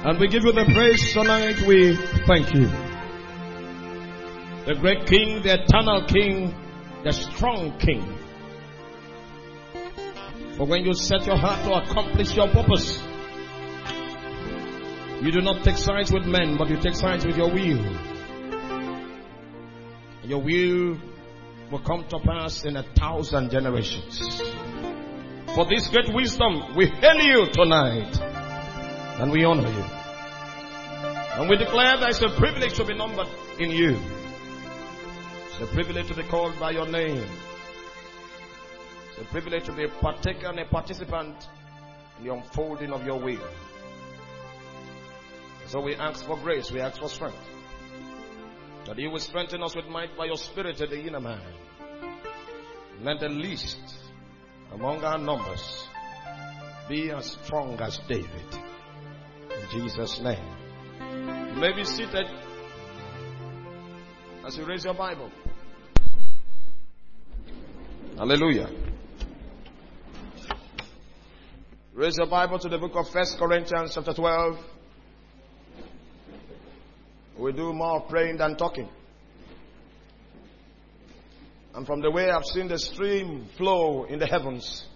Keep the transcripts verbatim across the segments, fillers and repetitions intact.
And we give you the praise tonight. We thank you. The great King, the eternal King, the strong King. For when you set your heart to accomplish your purpose, you do not take sides with men, but you take sides with your will. Your will will come to pass in a thousand generations. For this great wisdom, we hail you tonight. And we honor you. And we declare that it's a privilege to be numbered in you. It's a privilege to be called by your name. It's a privilege to be a partaker and a participant in the unfolding of your will. So we ask for grace, we ask for strength. That you will strengthen us with might by your spirit in the inner man. Let the least among our numbers be as strong as David. In Jesus' name. You may be seated as you raise your Bible. Hallelujah. Raise your Bible to the book of First Corinthians chapter twelve. We do more praying than talking. And from the way I've seen the stream flow in the heavens,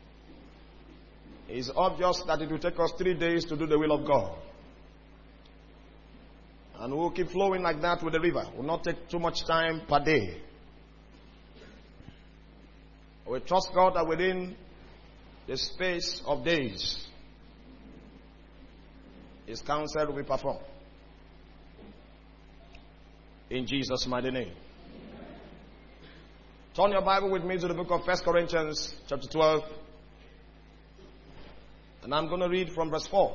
it's obvious that it will take us three days to do the will of God. And we'll keep flowing like that with the river. It will not take too much time per day. We trust God that within the space of days, His counsel will be performed. In Jesus' mighty name. Turn your Bible with me to the book of First Corinthians chapter twelve. And I'm going to read from verse four.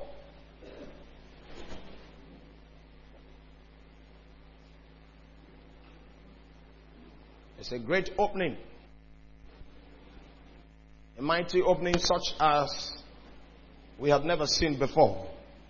It's a great opening. A mighty opening such as we have never seen before.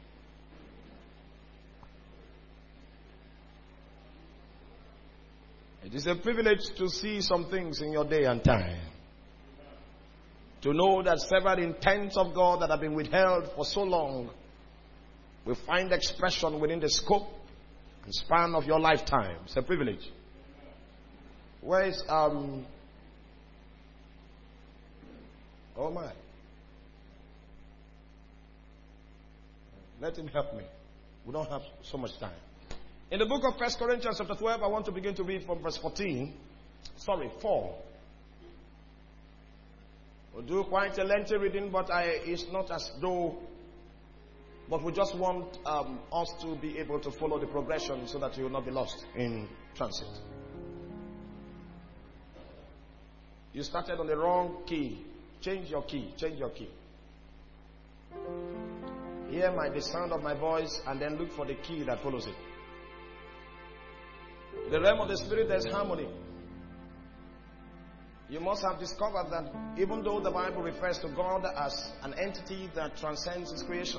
It is a privilege to see some things in your day and time. To know that several intents of God that have been withheld for so long will find expression within the scope and span of your lifetime. It's a privilege. Where is, um, oh my. Let him help me. We don't have so much time. In the book of First Corinthians chapter twelve, I want to begin to read from verse fourteen. Sorry, four. We'll do quite a lengthy reading, but I, it's not as though, but we just want um, us to be able to follow the progression so that you will not be lost in transit. You started on the wrong key. Change your key. Change your key. Hear my, the sound of my voice and then look for the key that follows it. In the realm of the spirit, there's harmony. You must have discovered that even though the Bible refers to God as an entity that transcends His creation,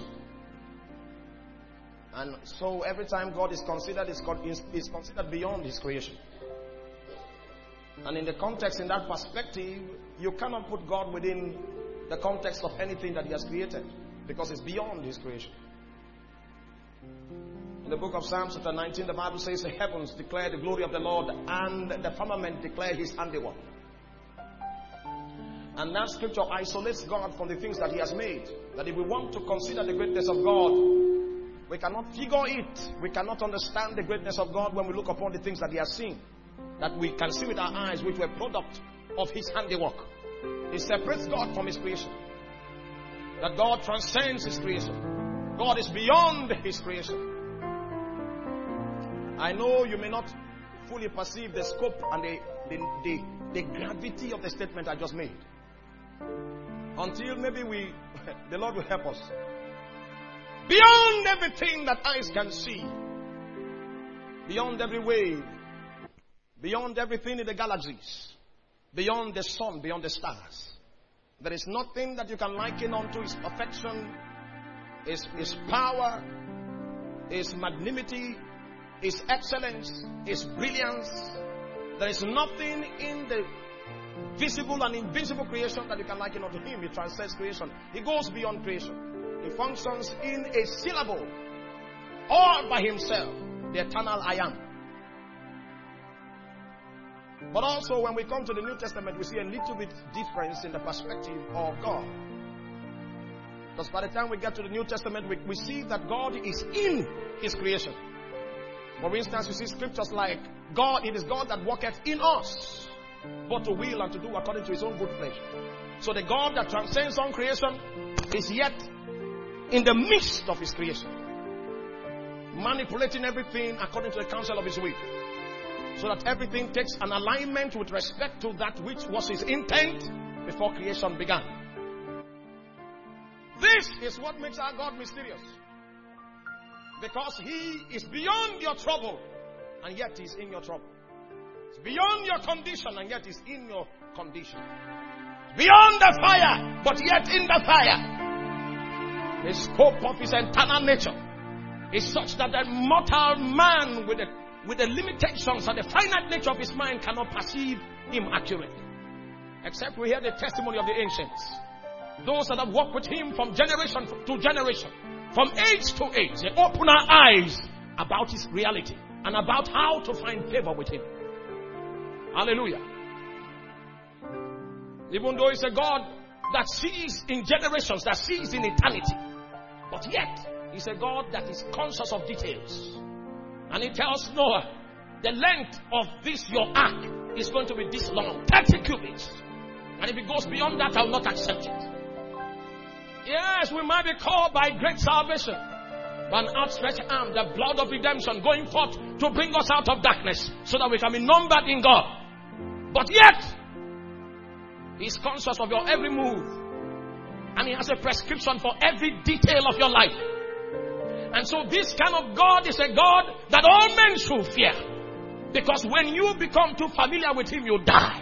and so every time God is considered, is considered beyond His creation. And in the context, in that perspective, you cannot put God within the context of anything that He has created, because it's beyond His creation. In the book of Psalms chapter nineteen, the Bible says the heavens declare the glory of the Lord and the firmament declare His handiwork. And that scripture isolates God from the things that He has made. That if we want to consider the greatness of God, we cannot figure it. We cannot understand the greatness of God when we look upon the things that He has seen. That we can see with our eyes, which were product of His handiwork. It separates God from His creation. That God transcends His creation. God is beyond His creation. I know you may not fully perceive the scope and the, the, the, the gravity of the statement I just made. Until maybe we, the Lord will help us. Beyond everything that eyes can see. Beyond every wave. Beyond everything in the galaxies. Beyond the sun, beyond the stars. There is nothing that you can liken unto His perfection, His, His power, His magnanimity, His excellence, His brilliance. There is nothing in the visible and invisible creation that you can liken unto Him. He transcends creation. He goes beyond creation. He functions in a syllable all by himself, the eternal I am. But also when we come to the New Testament, we see a little bit difference in the perspective of God. Because by the time we get to the New Testament, we, we see that God is in his creation. For instance, you see scriptures like, God, it is God that worketh in us, both to will and to do according to his own good pleasure. So the God that transcends on creation is yet in the midst of his creation, manipulating everything according to the counsel of his will, so that everything takes an alignment with respect to that which was his intent before creation began. This is what makes our God mysterious. Because he is beyond your trouble, and yet he's in your trouble. It's beyond your condition, and yet he's in your condition. It's beyond the fire, but yet in the fire. The scope of his eternal nature is such that a mortal man with the, with the limitations and the finite nature of his mind cannot perceive him accurately. Except we hear the testimony of the ancients. Those that have walked with him from generation to generation, from age to age, they open our eyes about his reality and about how to find favor with him. Hallelujah. Even though he's a God that sees in generations, that sees in eternity, but yet he's a God that is conscious of details. And he tells Noah, the length of this your ark is going to be this long, thirty cubits. And if it goes beyond that, I will not accept it. Yes, we might be called by great salvation, by an outstretched arm, the blood of redemption going forth to bring us out of darkness so that we can be numbered in God. But yet, he's conscious of your every move, and he has a prescription for every detail of your life. And so this kind of God is a God that all men should fear, because when you become too familiar with him, you die.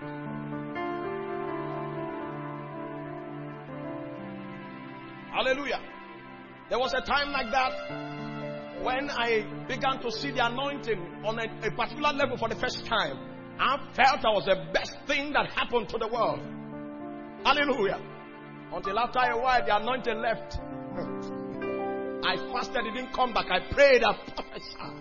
Hallelujah. There was a time like that when I began to see the anointing on a, a particular level for the first time. I felt that was the best thing that happened to the world. Hallelujah. Until after a while the anointing left. I fasted, it didn't come back. I prayed, I prophesied.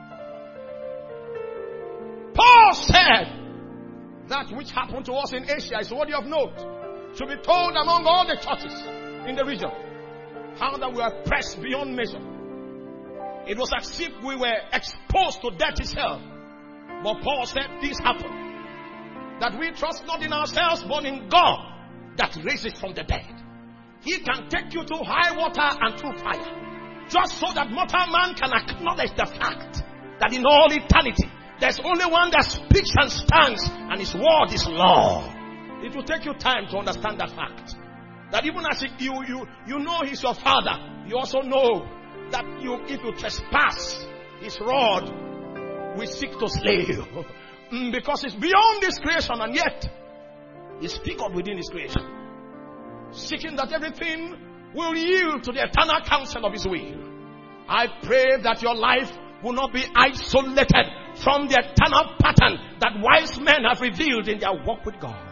Paul said that which happened to us in Asia is worthy of note, should be told among all the churches in the region. How that we were pressed beyond measure. It was as if we were exposed to death itself. But Paul said this happened, that we trust not in ourselves but in God that raises from the dead. He can take you through high water and through fire, just so that mortal man can acknowledge the fact that in all eternity there's only one that speaks and stands, and his word is law. It will take you time to understand that fact. That even as you, you, you know he's your father, you also know that you, if you trespass, his rod will seek to slay you. Because it's beyond this creation, and yet he's figured within his creation, seeking that everything will yield to the eternal counsel of his will. I pray that your life will not be isolated from the eternal pattern that wise men have revealed in their walk with God.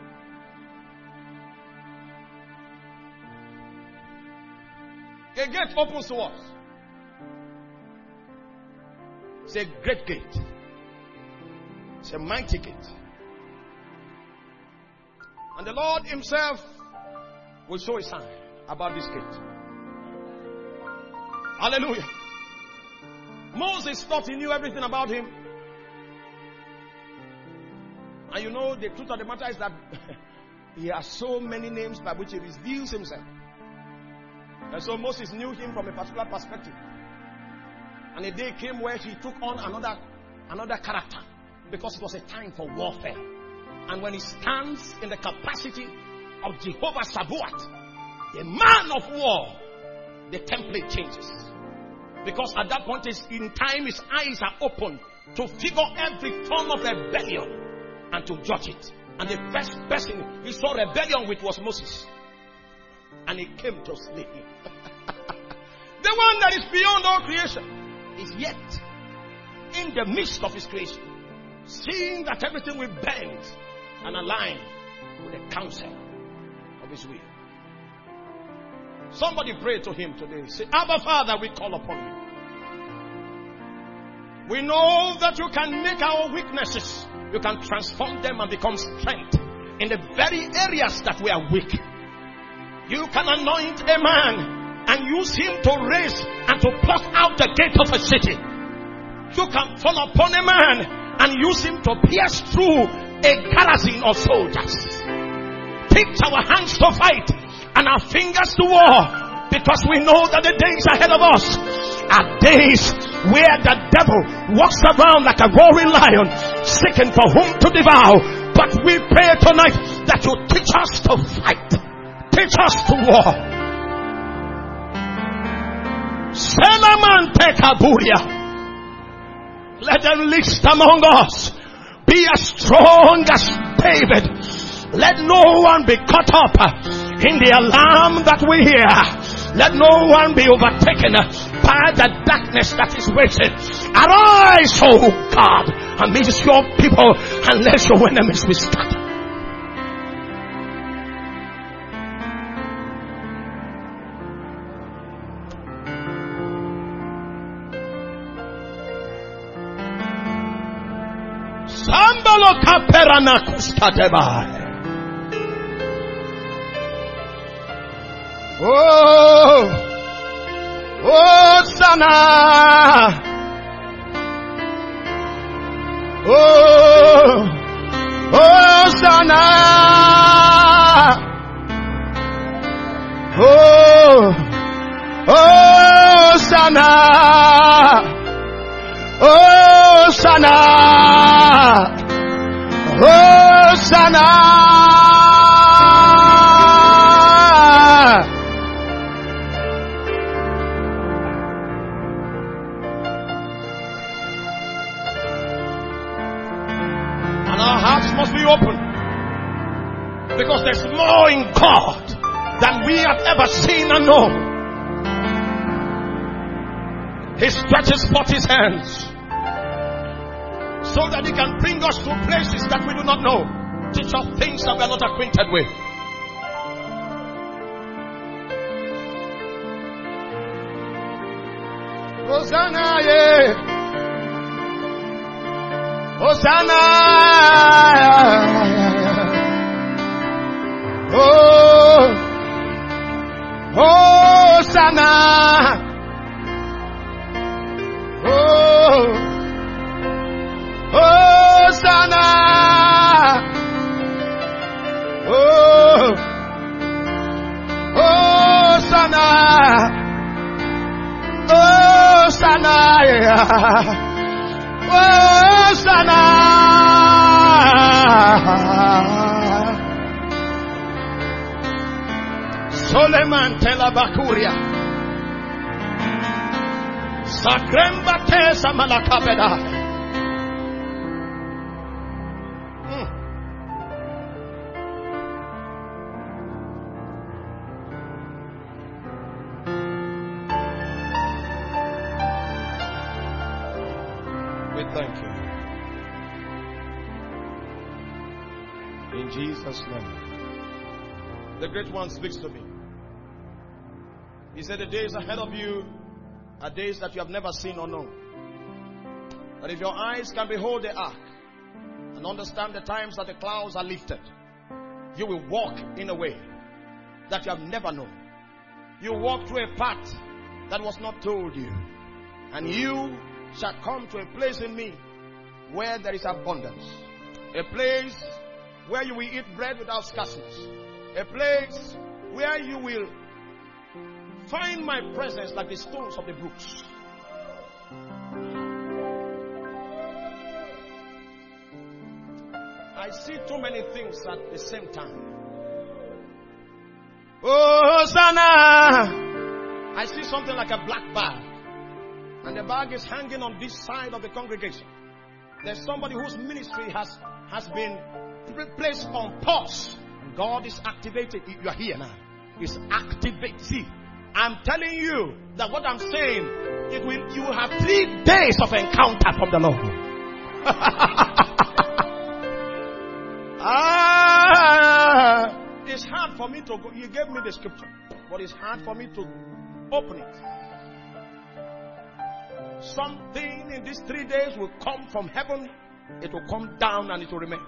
A gate opens to us. It's a great gate. It's a mighty gate. And the Lord himself will show his sign about this gate. Hallelujah. Moses thought he knew everything about him. And you know, the truth of the matter is that he has so many names by which he reveals himself. And so Moses knew him from a particular perspective. And a day came where he took on another, another character, because it was a time for warfare. And when he stands in the capacity of Jehovah Sabaoth, the man of war, the template changes. Because at that point in time, his eyes are open to figure every form of rebellion and to judge it. And the first person he saw rebellion with was Moses. And he came to slay him. The one that is beyond all creation is yet in the midst of his creation, seeing that everything will bend and align with the counsel of his will. Somebody pray to him today. Say, Abba Father, we call upon you. We know that you can make our weaknesses, you can transform them and become strength in the very areas that we are weak. You can anoint a man and use him to raise and to pluck out the gate of a city. You can fall upon a man and use him to pierce through a garrison of soldiers. Teach our hands to fight and our fingers to war, because we know that the days ahead of us are days where the devil walks around like a roaring lion, seeking for whom to devour. But we pray tonight that you teach us to fight, teach us to war. Selaman Tekaburia. Let them list among us. Be as strong as David. Let no one be caught up in the alarm that we hear. Let no one be overtaken by the darkness that is waiting. Arise, O God, amidst your people, and let your enemies be scattered. Sambalo kaperana kustatebai. Oh, oh, Sana. Oh, oh, Sana. Oh, oh, Sana. Oh, Sana. Oh, Sana. Must be open, because there's more in God than we have ever seen and known. He stretches forth his hands so that he can bring us to places that we do not know, teach us things that we are not acquainted with. Hosanna, yeah. Hosanna, oh, Hosanna, oh, Hosanna, oh, Hosanna, Hosanna, yeah. Hosanna, Soleman Telabakuria, Sakremba Tesa Malakabeda. Thank you. In Jesus' name. The great one speaks to me. He said the days ahead of you are days that you have never seen or known. But if your eyes can behold the ark and understand the times that the clouds are lifted, you will walk in a way that you have never known. You walk through a path that was not told you. And you shall come to a place in me where there is abundance. A place where you will eat bread without scarceness. A place where you will find my presence like the stones of the brooks. I see too many things at the same time. Hosanna! I see something like a black bag. And the bag is hanging on this side of the congregation. There's somebody whose ministry has, has been placed on pause. And God is activated. You are here now. He's activated. See, I'm telling you that what I'm saying, it will, you will have three days of encounter from the Lord. ah, it's hard for me to go. You gave me the scripture, but it's hard for me to open it. something in these three days will come from heaven. It will come down and it will remain.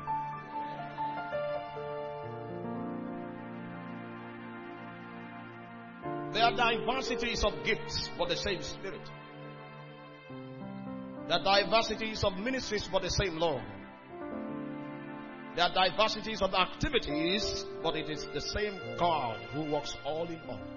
There are diversities of gifts for the same Spirit. There are diversities of ministries for the same Lord. There are diversities of activities, but it is the same God who works all in all.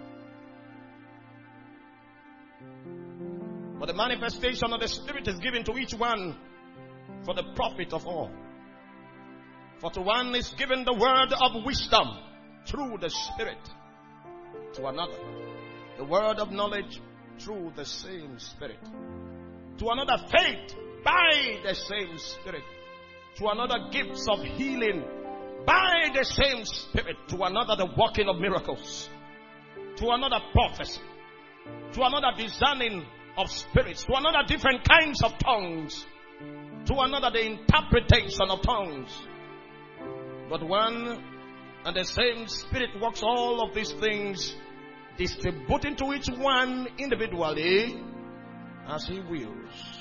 But the manifestation of the Spirit is given to each one for the profit of all. For to one is given the word of wisdom through the Spirit. To another, the word of knowledge through the same Spirit. To another, faith by the same Spirit. To another, gifts of healing by the same Spirit. To another, the working of miracles. To another, prophecy. To another, discerning of spirits. To another, different kinds of tongues. To another, the interpretation of tongues. But one and the same Spirit works all of these things, distributing to each one individually as He wills.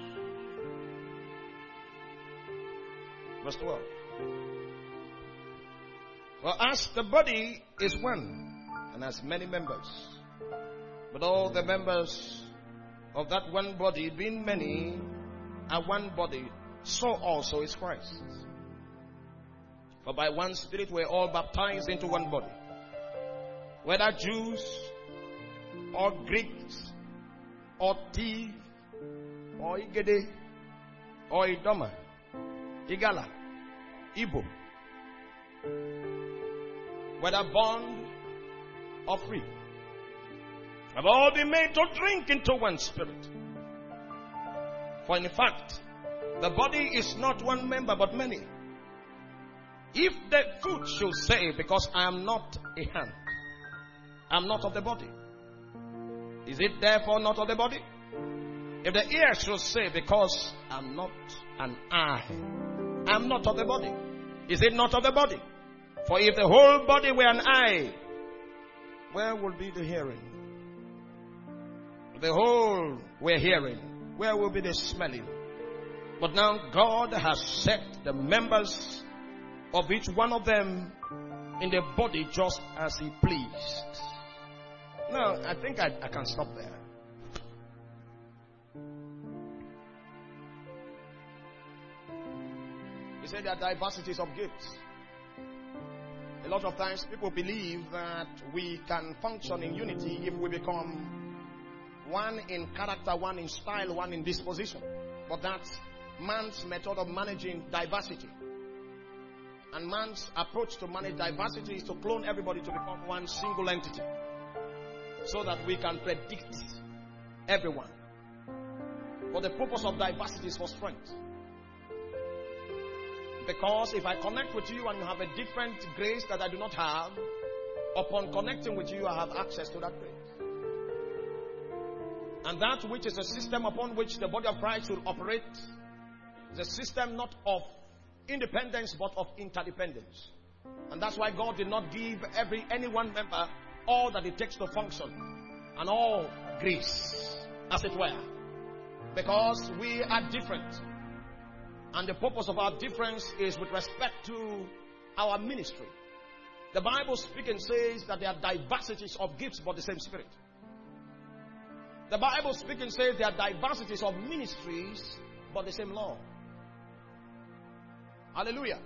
Verse twelve. Well, as the body is one and has many members, but all the members of that one body, being many, are one body, so also is Christ. For by one Spirit we are all baptized into one body, whether Jews or Greeks or Thief or Igede or Idoma, Igala, Igbo, whether bond or free, have all been made to drink into one Spirit. For in fact, the body is not one member but many. If the foot should say, because I am not a hand, I am not of the body, is it therefore not of the body? If the ear should say, because I am not an eye, I am not of the body, is it not of the body? For if the whole body were an eye, where would be the hearing? If the whole were hearing, where will be the smelling? But now God has set the members of each one of them in the body just as He pleased. Now, I think I, I can stop there. He said there are diversities of gifts. A lot of times people believe that we can function in unity if we become one in character, one in style, one in disposition. But that's man's method of managing diversity. And man's approach to manage diversity is to clone everybody to become one single entity, so that we can predict everyone. But the purpose of diversity is for strength. Because if I connect with you and you have a different grace that I do not have, upon connecting with you, I have access to that grace. And that which is a system upon which the body of Christ will operate is a system not of independence but of interdependence. And that's why God did not give every any one member all that it takes to function and all grace, as it were, because we are different. And the purpose of our difference is with respect to our ministry. The Bible speaking says that there are diversities of gifts but the same Spirit. The Bible speaking says there are diversities of ministries but the same Lord. Hallelujah.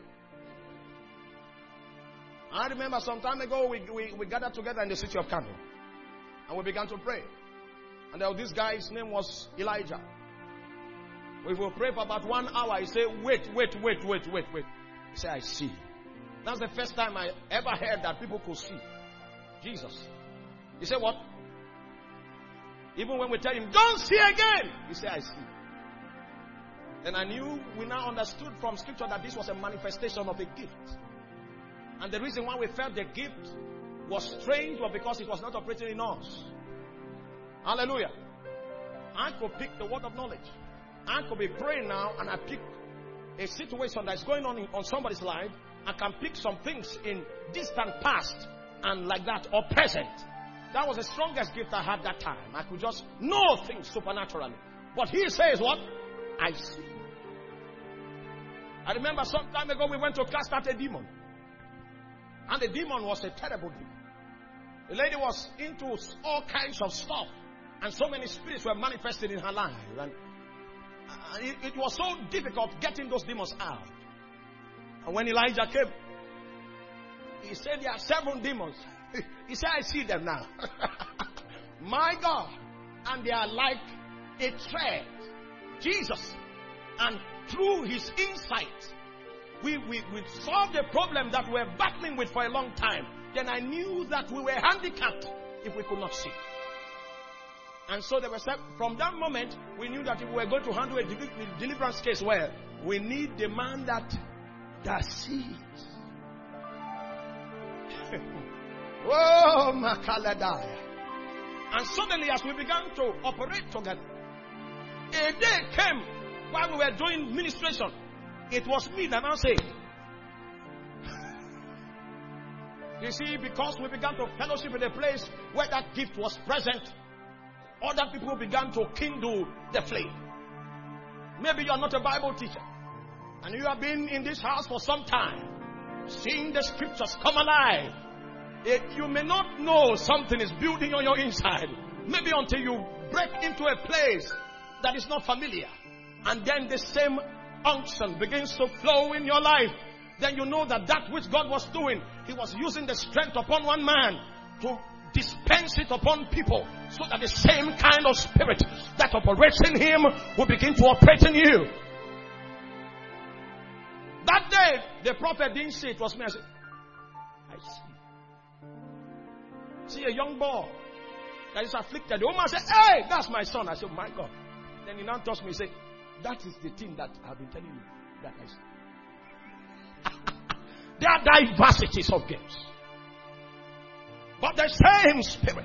I remember some time ago we, we, we gathered together in the city of Kano and we began to pray. And there was this guy, his name was Elijah. We will pray for about one hour. He said, wait, wait, wait, wait, wait, wait. He said, I see. That's the first time I ever heard that people could see Jesus. He said, what? Even when we tell him, don't see again, he said, I see. Then I knew, we now understood from scripture that this was a manifestation of a gift. And the reason why we felt the gift was strange was because it was not operating in us. Hallelujah. I could pick the word of knowledge. I could be praying now and I pick a situation that's going on in, on somebody's life. I can pick some things in distant past and like that, or present. That was the strongest gift I had that time. I could just know things supernaturally. But he says what? I see. I remember some time ago we went to cast out a demon. And the demon was a terrible demon. The lady was into all kinds of stuff. And so many spirits were manifested in her life. And it, it was so difficult getting those demons out. And when Elijah came, he said there are seven demons. He said, I see them now. My God. And they are like a thread. Jesus. And through his insight, we, we, we solved the problem that we were battling with for a long time. Then I knew that we were handicapped if we could not see. And so there was, from that moment, we knew that if we were going to handle a deliverance case well, we need the man that, that sees. Oh, Makaladaya. And suddenly as we began to operate together, a day came while we were doing ministration. It was me that now said, you see, because we began to fellowship in a place where that gift was present, other people began to kindle the flame. Maybe you are not a Bible teacher, and you have been in this house for some time, seeing the scriptures come alive. It, you may not know something is building on your inside. Maybe until you break into a place that is not familiar. And then the same unction begins to flow in your life. Then you know that that which God was doing, he was using the strength upon one man to dispense it upon people, so that the same kind of spirit that operates in him will begin to operate in you. That day, the prophet didn't say it was me. I said, I see. See a young boy that is afflicted. The woman said, hey, that's my son. I said, my God. Then he now touched me and said, that is the thing that I've been telling you that I see. There are diversities of gifts, but the same spirit.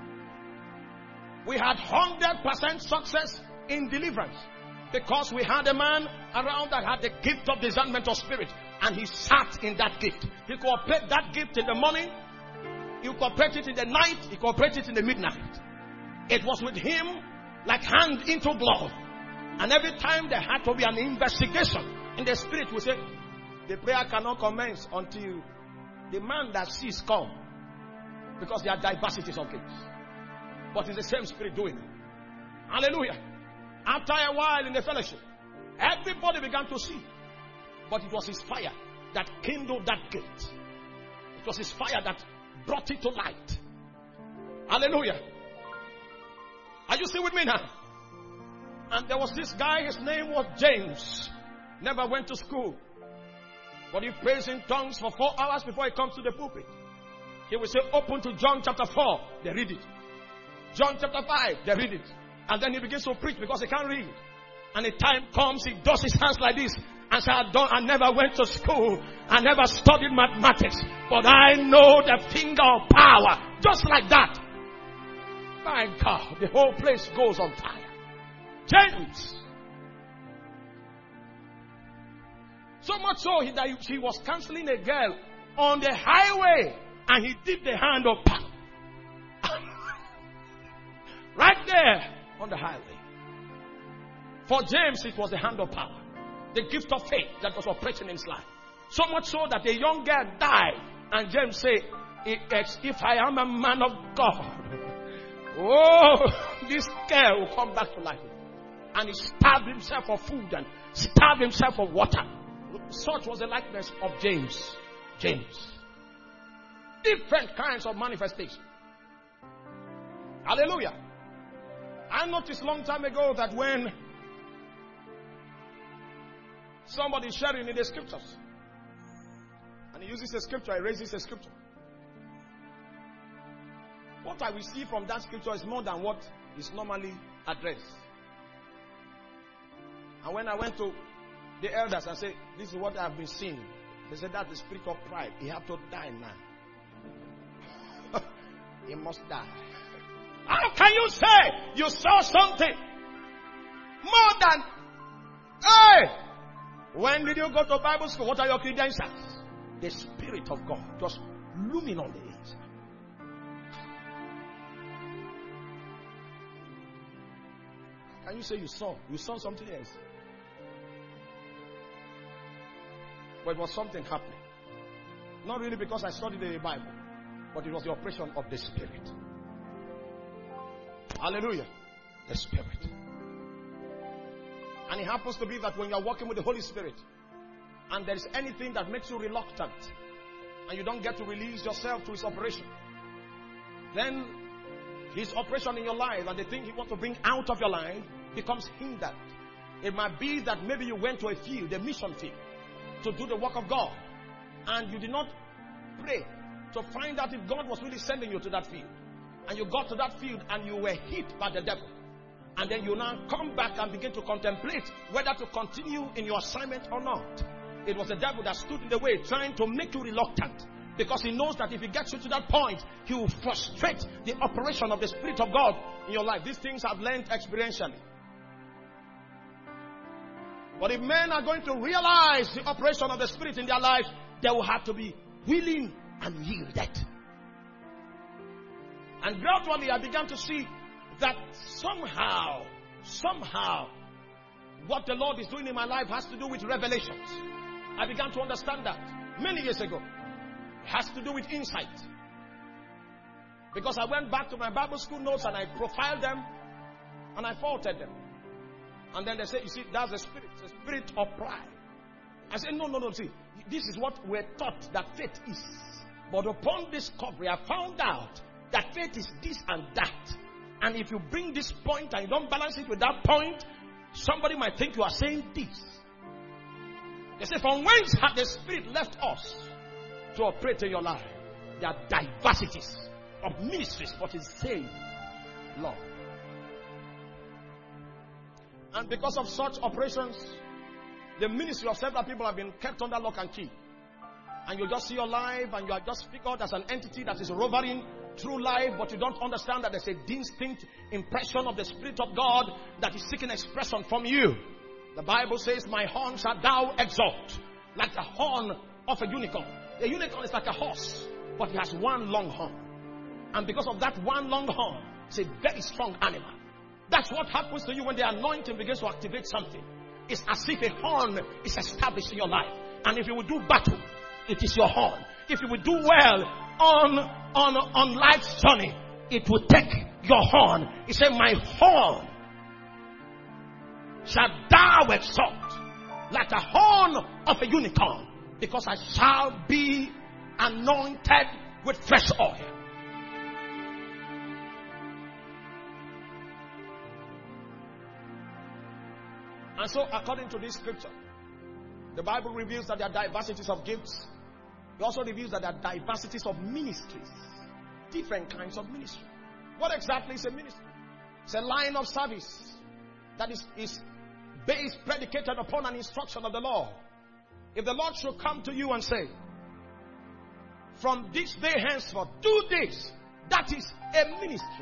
We had one hundred percent success in deliverance because we had a man around that had the gift of discernment of spirit, and he sat in that gift. He could operate that gift in the morning, he could operate it in the night, he could operate it in the midnight. It was with him like hand into glove. And every time there had to be an investigation in the spirit, we say, the prayer cannot commence until the man that sees come. Because there are diversities of gifts. But it's the same spirit doing it. Hallelujah. After a while in the fellowship, everybody began to see. But it was his fire that kindled that gift. It was his fire that brought it to light. Hallelujah. Are you still with me now? And there was this guy, his name was James. Never went to school. But he prays in tongues for four hours before he comes to the pulpit. He will say, open to John chapter four. They read it. John chapter five. They read it. And then he begins to preach because he can't read. And the time comes, he does his hands like this. And says, I, don't, I never went to school. I never studied mathematics. But I know the finger of power. Just like that. My God, the whole place goes on fire. James. So much so that he was counseling a girl on the highway, and he did the hand of power. Right there on the highway. For James, it was the hand of power. The gift of faith that was operating in his life. So much so that a young girl died, and James said, if I am a man of God, oh, this girl will come back to life. And he starved himself for food and starved himself for water. Such was the likeness of James. James. Different kinds of manifestation. Hallelujah. I noticed long time ago that when somebody is sharing in the scriptures, and he uses a scripture, he raises a scripture, what I receive from that scripture is more than what is normally addressed. And when I went to the elders and said, this is what I have been seeing, they said, that's the spirit of pride. He have to die now. He must die. How can you say you saw something more than, hey, when did you go to Bible school? What are your credentials? The Spirit of God just looming on the inside. can you say you saw? You saw something else. But it was something happening. Not really because I studied the Bible, but it was the operation of the Spirit. Hallelujah. The Spirit. And it happens to be that when you are walking with the Holy Spirit, and there is anything that makes you reluctant, and you don't get to release yourself to His operation, then His operation in your life and the thing He wants to bring out of your life becomes hindered. It might be that maybe you went to a field, a mission field, to do the work of God, and you did not pray to find out if God was really sending you to that field. And you got to that field and you were hit by the devil. And then you now come back and begin to contemplate whether to continue in your assignment or not. It was the devil that stood in the way, trying to make you reluctant. Because he knows that if he gets you to that point, he will frustrate the operation of the Spirit of God in your life. These things I've learned experientially. But if men are going to realize the operation of the Spirit in their life, they will have to be willing and yielded. And gradually I began to see that somehow, somehow, what the Lord is doing in my life has to do with revelations. I began to understand that many years ago. It has to do with insight. Because I went back to my Bible school notes and I profiled them and I faulted them. And then they say, you see, that's the spirit, the spirit of pride. I said, no, no, no, see, this is what we're taught that faith is. But upon discovery, I found out that faith is this and that. And if you bring this point and you don't balance it with that point, somebody might think you are saying this. They say, from whence had the Spirit left us to operate in your life? There are diversities of ministries, but it's the same Lord. And because of such operations, the ministry of several people have been kept under lock and key. And you just see your life and you are just figured as an entity that is rovering through life, but you don't understand that there's a distinct impression of the Spirit of God that is seeking expression from you. The Bible says, my horn shalt thou exalt, like the horn of a unicorn. A unicorn is like a horse, but it has one long horn. And because of that one long horn, it's a very strong animal. That's what happens to you when the anointing begins to activate something. It's as if a horn is established in your life. And if you will do battle, it is your horn. If you will do well on, on, on life's journey, it will take your horn. He said, my horn shall thou exalt, like a horn of a unicorn, because I shall be anointed with fresh oil. And so, according to this scripture, the Bible reveals that there are diversities of gifts. It also reveals that there are diversities of ministries. Different kinds of ministry. What exactly is a ministry? It's a line of service that is, is based, predicated upon an instruction of the Lord. If the Lord should come to you and say, from this day henceforth, do this, that is a ministry.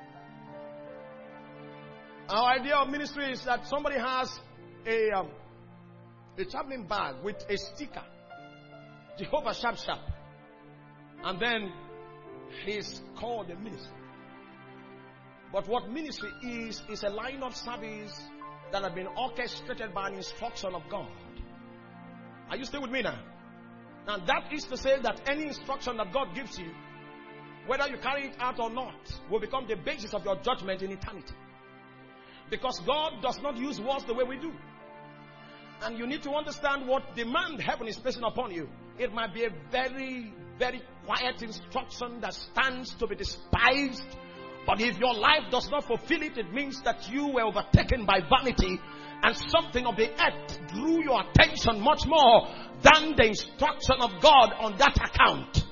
Our idea of ministry is that somebody has a, um, a traveling bag with a sticker, Jehovah Sharp Sharp, and then he's called a ministry. But what ministry is, is a line of service that has been orchestrated by an instruction of God. Are you still with me now? And that is to say that any instruction that God gives you, whether you carry it out or not, will become the basis of your judgment in eternity. Because God does not use words the way we do. And you need to understand what demand heaven is placing upon you. It might be a very, very quiet instruction that stands to be despised. But if your life does not fulfill it, it means that you were overtaken by vanity and something of the earth drew your attention much more than the instruction of God on that account.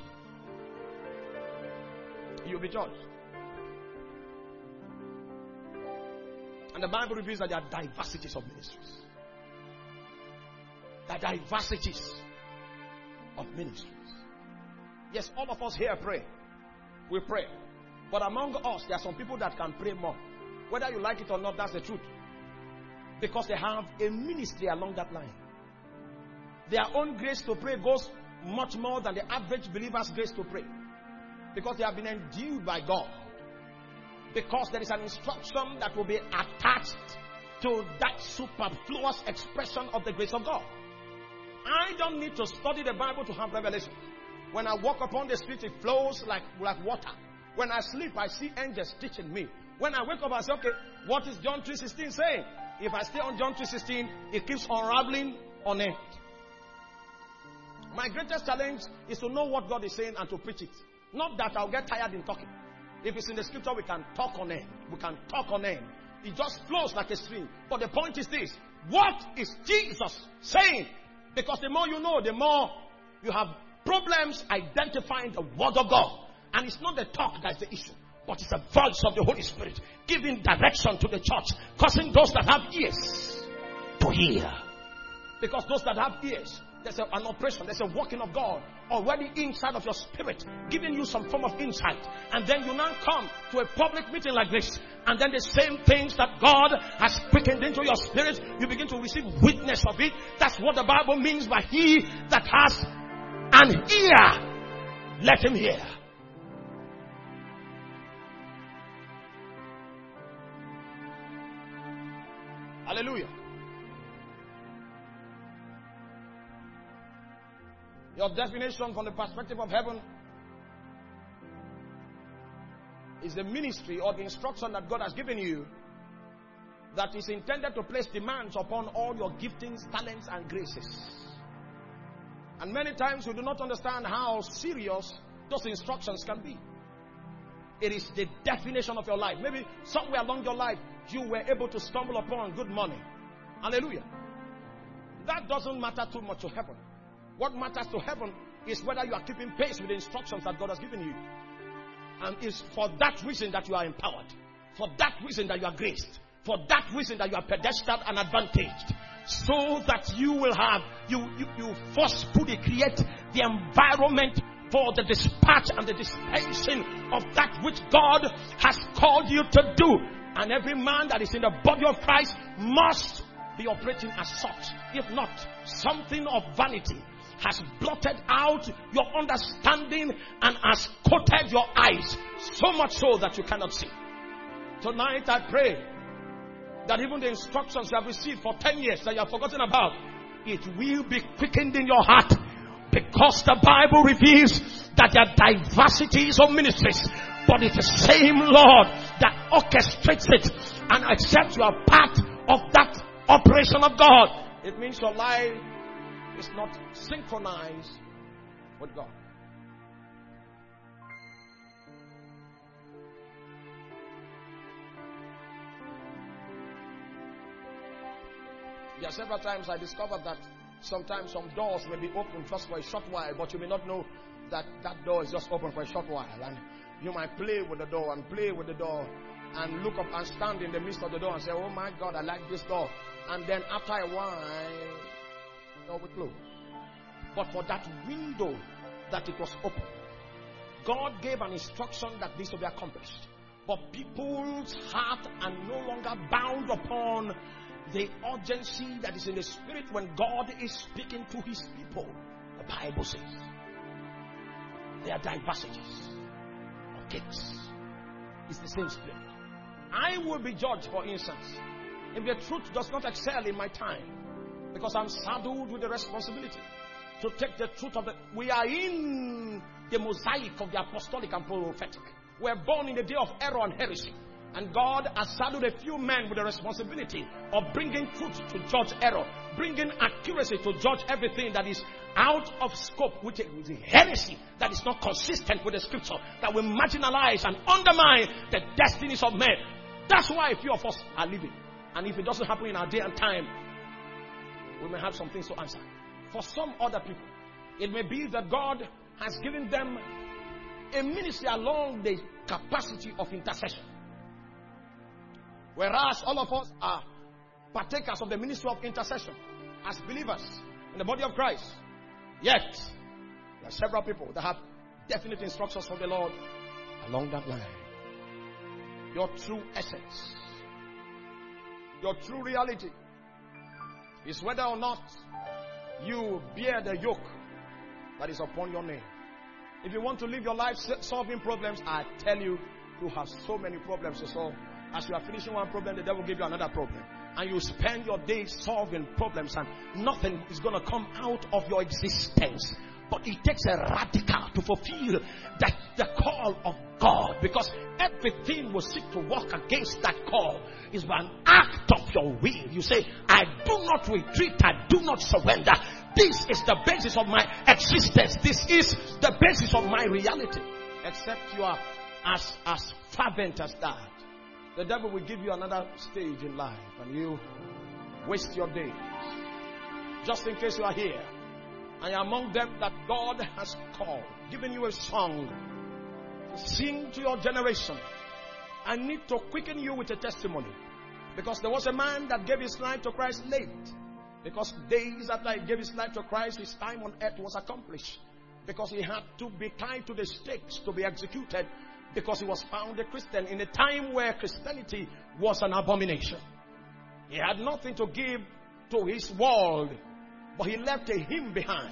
You'll be judged. And the Bible reveals that there are diversities of ministries. There are diversities of ministries. Yes, all of us here pray. We pray. But among us, there are some people that can pray more. Whether you like it or not, that's the truth. Because they have a ministry along that line. Their own grace to pray goes much more than the average believer's grace to pray. Because they have been endued by God. Because there is an instruction that will be attached to that superfluous expression of the grace of God. I don't need to study the Bible to have revelation. When I walk upon the street, it flows like, like water. When I sleep, I see angels teaching me. When I wake up, I say, okay, what is John three sixteen saying? If I stay on John three sixteen, it keeps unraveling on it. My greatest challenge is to know what God is saying and to preach it. Not that I'll get tired in talking. If it's in the scripture, we can talk on it. We can talk on it. It just flows like a stream. But the point is this. What is Jesus saying? Because the more you know, the more you have problems identifying the word of God. And it's not the talk that's the issue, but it's the voice of the Holy Spirit giving direction to the church, causing those that have ears to hear. Because those that have ears, there's a, an operation, there's a working of God already inside of your spirit, giving you some form of insight. And then you now come to a public meeting like this, and then the same things that God has quickened into your spirit, you begin to receive witness of it. That's what the Bible means by he that has an ear, let him hear. Hallelujah. Your definition from the perspective of heaven is the ministry or the instruction that God has given you that is intended to place demands upon all your giftings, talents, and graces. And many times we do not understand how serious those instructions can be. It is the definition of your life. Maybe somewhere along your life you were able to stumble upon good money. Hallelujah. That doesn't matter too much to heaven. What matters to heaven is whether you are keeping pace with the instructions that God has given you. And it's for that reason that you are empowered. For that reason that you are graced. For that reason that you are pedestaled and advantaged. So that you will have, you, you, you forcefully create the environment for the dispatch and the dispensing of that which God has called you to do. And every man that is in the body of Christ must be operating as such. If not, something of vanity has blotted out your understanding and has coated your eyes, so much so that you cannot see. Tonight I pray that even the instructions you have received for ten years that you have forgotten about, it will be quickened in your heart, because the Bible reveals that there are diversities of ministries, but it's the same Lord that orchestrates it. And except you are part of that operation of God, it means your life is not synchronized with God. There are several times I discovered that sometimes some doors may be open just for a short while, but you may not know that that door is just open for a short while. And you might play with the door and play with the door and look up and stand in the midst of the door and say, oh my God, I like this door. And then after a while, the door will close. But for that window that it was open, God gave an instruction that this will be accomplished. But people's heart are no longer bound upon the urgency that is in the spirit when God is speaking to his people. The Bible says there are diversities of gifts. It's the same spirit. I will be judged, for instance, if the truth does not excel in my time, because I'm saddled with the responsibility to take the truth of the... We are in the mosaic of the apostolic and prophetic. We're born in the day of error and heresy. And God has saddled a few men with the responsibility of bringing truth to judge error, bringing accuracy to judge everything that is out of scope, with a heresy that is not consistent with the scripture, that will marginalize and undermine the destinies of men. That's why a few of us are living. And if it doesn't happen in our day and time, we may have some things to answer. For some other people, it may be that God has given them a ministry along the capacity of intercession. Whereas all of us are partakers of the ministry of intercession as believers in the body of Christ. Yet, there are several people that have definite instructions from the Lord along that line. Your true essence, your true reality is whether or not you bear the yoke that is upon your name. If you want to live your life solving problems, I tell you, You have so many problems to solve. As you are finishing one problem, the devil will give you another problem. And you spend your days solving problems and nothing is going to come out of your existence. But it takes a radical to fulfill that the call of God. Because everything will seek to work against that call is by an act of your will. You say, I do not retreat, I do not surrender. This is the basis of my existence. This is the basis of my reality. Except you are as, as fervent as that. The devil will give you another stage in life and you waste your days. Just in case you are here. I am among them that God has called, given you a song to sing to your generation. I need to quicken you with a testimony. Because there was a man that gave his life to Christ late. Because days after he gave his life to Christ, his time on earth was accomplished. Because he had to be tied to the stakes to be executed. Because he was found a Christian in a time where Christianity was an abomination. He had nothing to give to his world. But he left a hymn behind.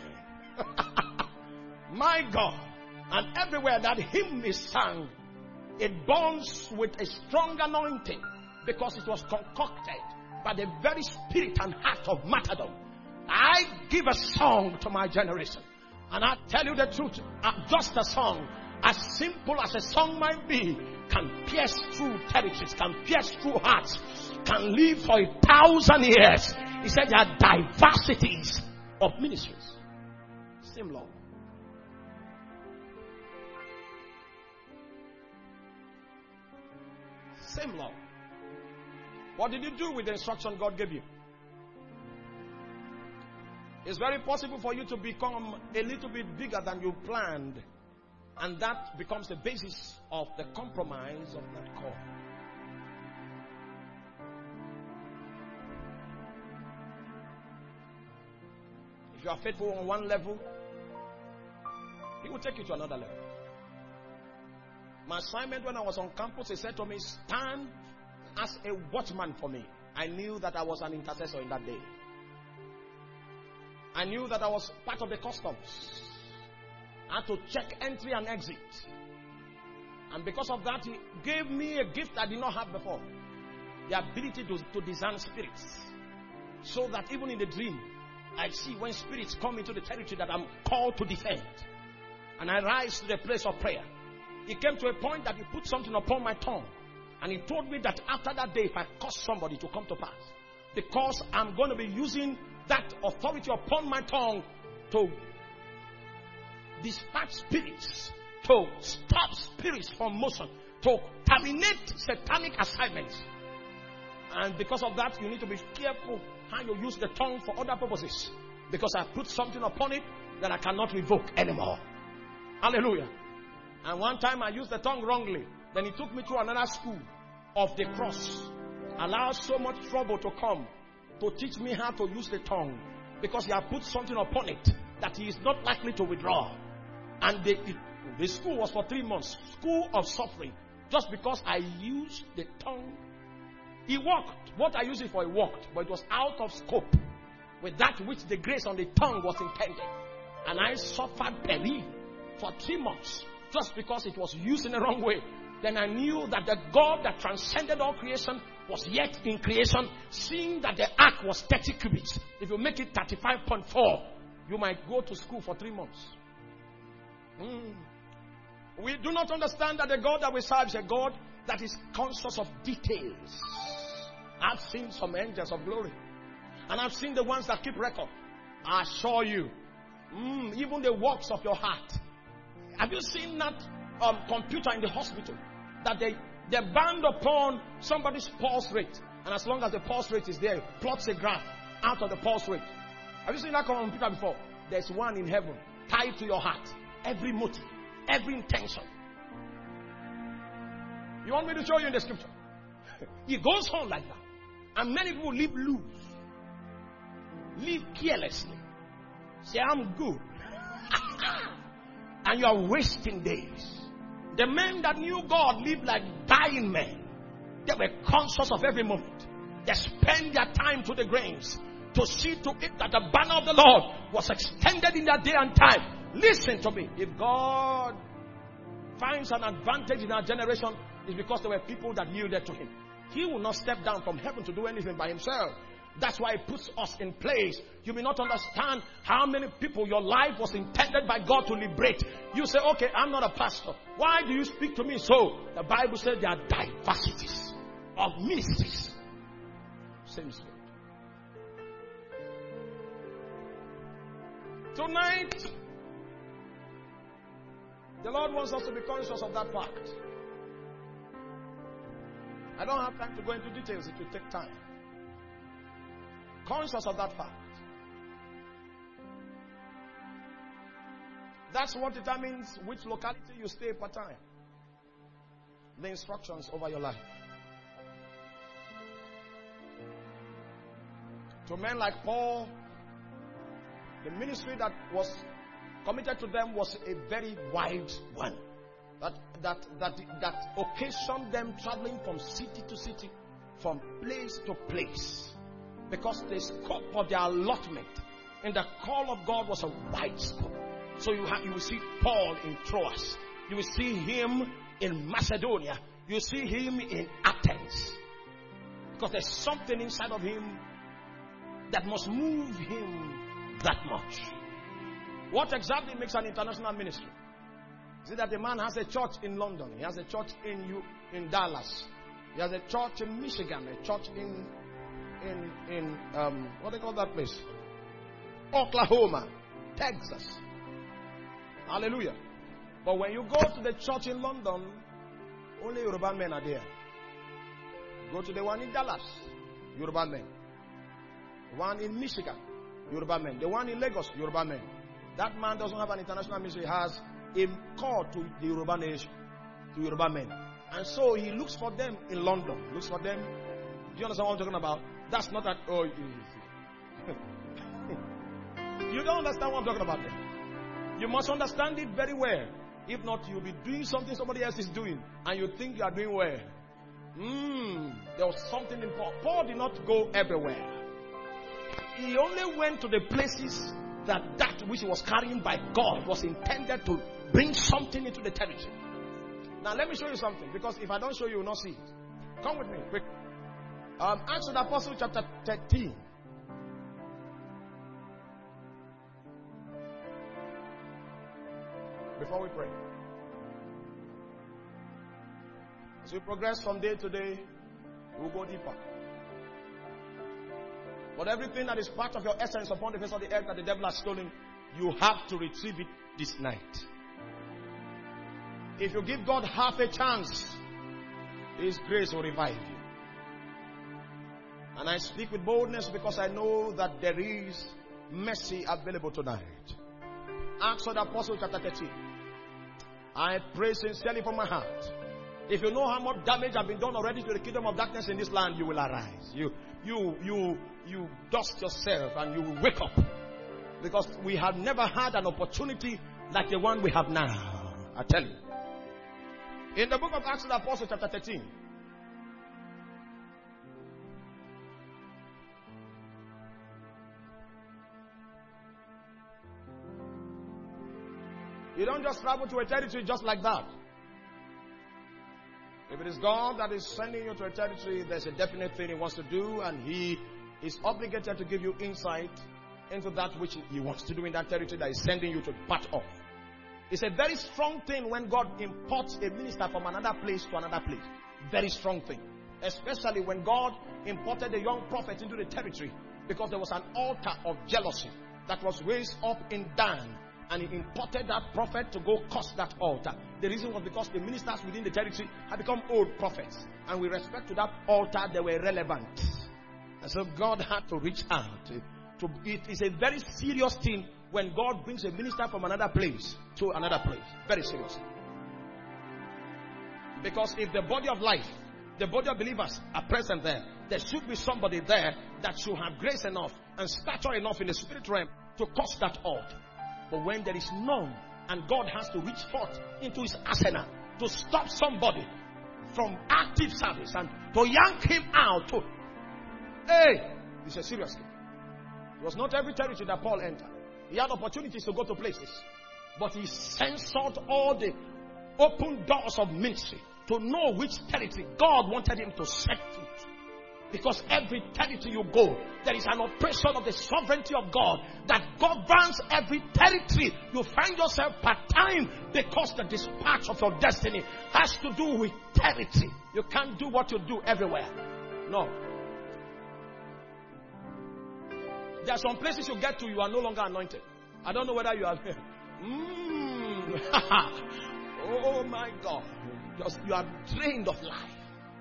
My God. And everywhere that hymn is sung, it burns with a strong anointing. Because it was concocted by the very spirit and heart of martyrdom. I give a song to my generation. And I tell you the truth, just a song, as simple as a song might be, can pierce through territories, can pierce through hearts, can live for a thousand years. He said there are diversities of ministries. Same law. Same law. What did you do with the instruction God gave you? It's very possible for you to become a little bit bigger than you planned. And that becomes the basis of the compromise of that call. If you are faithful on one level, He will take you to another level. My assignment when I was on campus, He said to me, stand as a watchman for me. I knew that I was an intercessor in that day. I knew that I was part of the customs. I had to check entry and exit. And because of that, He gave me a gift I did not have before. The ability to, to discern spirits. So that even in the dream, I see when spirits come into the territory that I'm called to defend. And I rise to the place of prayer. It came to a point that He put something upon my tongue. And He told me that after that day, if I cause somebody to come to pass, because I'm going to be using that authority upon my tongue to dispatch spirits, to stop spirits from motion, to terminate satanic assignments. And because of that, you need to be careful how you use the tongue for other purposes. Because I put something upon it that I cannot revoke anymore. Hallelujah. And one time I used the tongue wrongly. Then He took me to another school of the cross. Allowed so much trouble to come to teach me how to use the tongue. Because He had put something upon it that He is not likely to withdraw. And the, it, the school was for three months. School of suffering. Just because I used the tongue. It worked. What I used it for, it worked. But it was out of scope with that which the grace on the tongue was intended. And I suffered peril for three months. Just because it was used in the wrong way. Then I knew that the God that transcended all creation was yet in creation. Seeing that the ark was thirty cubits. If you make it thirty-five point four, you might go to school for three months. Mm. We do not understand that the God that we serve is a God that is conscious of details. I've seen some angels of glory. And I've seen the ones that keep record. I assure you. Mm, even the works of your heart. Have you seen that um, computer in the hospital? That they, they band upon somebody's pulse rate. And as long as the pulse rate is there, it plots a graph out of the pulse rate. Have you seen that computer before? There's one in heaven tied to your heart. Every motive, every intention. You want me to show you in the scripture? It goes on like that. And many people live loose. Live carelessly. Say, I'm good. And you are wasting days. The men that knew God lived like dying men. They were conscious of every moment. They spent their time to the grains to see to it that the banner of the Lord was extended in their day and time. Listen to me. If God finds an advantage in our generation is because there were people that yielded to him. He will not step down from heaven to do anything by himself. That's why he puts us in place. You may not understand how many people your life was intended by God to liberate. You say, okay, I'm not a pastor. Why do you speak to me so? The Bible says there are diversities of ministries. Same spirit. Tonight, the Lord wants us to be conscious of that fact. I don't have time to go into details. It will take time. Conscious of that fact. That's what determines which locality you stay per time. The instructions over your life. To men like Paul, the ministry that was committed to them was a very wide one. That, that, that, that occasioned them traveling from city to city, from place to place. Because the scope of their allotment in the call of God was a wide scope. So you have, you will see Paul in Troas. You will see him in Macedonia. You will see him in Athens. Because there's something inside of him that must move him that much. What exactly makes an international ministry? Is it that the man has a church in London? He has a church in U, in Dallas. He has a church in Michigan. A church in in in um what do they call that place? Oklahoma, Texas. Hallelujah. But when you go to the church in London, only Yoruba men are there. Go to the one in Dallas, Yoruba men. The one in Michigan, Yoruba men. The one in Lagos, Yoruba men. That man doesn't have an international ministry. He has a call to the Yoruba nation, to Yoruba men. And so he looks for them in London. Looks for them. Do you understand what I'm talking about? That's not that. Oh, you don't understand what I'm talking about there. You must understand it very well. If not, you'll be doing something somebody else is doing, and you think you are doing well. Hmm. There was something in Paul. Paul did not go everywhere. He only went to the places that that which he was carrying by God was intended to bring something into the territory. Now let me show you something, because if I don't show you, you will not see it. Come with me, quick. Um, Acts of the Apostle chapter thirteen. Before we pray. As we progress from day to day, we'll go deeper. But everything that is part of your essence upon the face of the earth that the devil has stolen, you have to retrieve it this night. If you give God half a chance, His grace will revive you. And I speak with boldness because I know that there is mercy available tonight. Acts of the Apostle chapter thirteen. I pray sincerely from my heart. If you know how much damage has been done already to the kingdom of darkness in this land, you will arise. You, you, you, you dust yourself and you will wake up. Because we have never had an opportunity like the one we have now. I tell you. In the book of Acts of the Apostle chapter thirteen. You don't just travel to a territory just like that. If it is God that is sending you to a territory, there's a definite thing He wants to do, and He is obligated to give you insight into that which He wants to do in that territory that is sending you to part of. It's a very strong thing when God imports a minister from another place to another place. Very strong thing. Especially when God imported a young prophet into the territory, because there was an altar of jealousy that was raised up in Dan. And He imported that prophet to go curse that altar. The reason was because the ministers within the territory had become old prophets. And with respect to that altar, they were irrelevant. And so God had to reach out. To, it is a very serious thing when God brings a minister from another place to another place. Very serious. Because if the body of life, the body of believers are present there, there should be somebody there that should have grace enough and stature enough in the spirit realm to curse that altar. But when there is none, and God has to reach forth into His arsenal to stop somebody from active service and to yank him out, to, hey, it's a serious thing. It was not every territory that Paul entered. He had opportunities to go to places, but he censored all the open doors of ministry to know which territory God wanted him to set foot. Because every territory you go, there is an operation of the sovereignty of God that governs every territory. You find yourself part-time because the dispatch of your destiny has to do with territory. You can't do what you do everywhere. No. There are some places you get to, you are no longer anointed. I don't know whether you are there. Mm. Oh my God. Just, you are drained of life.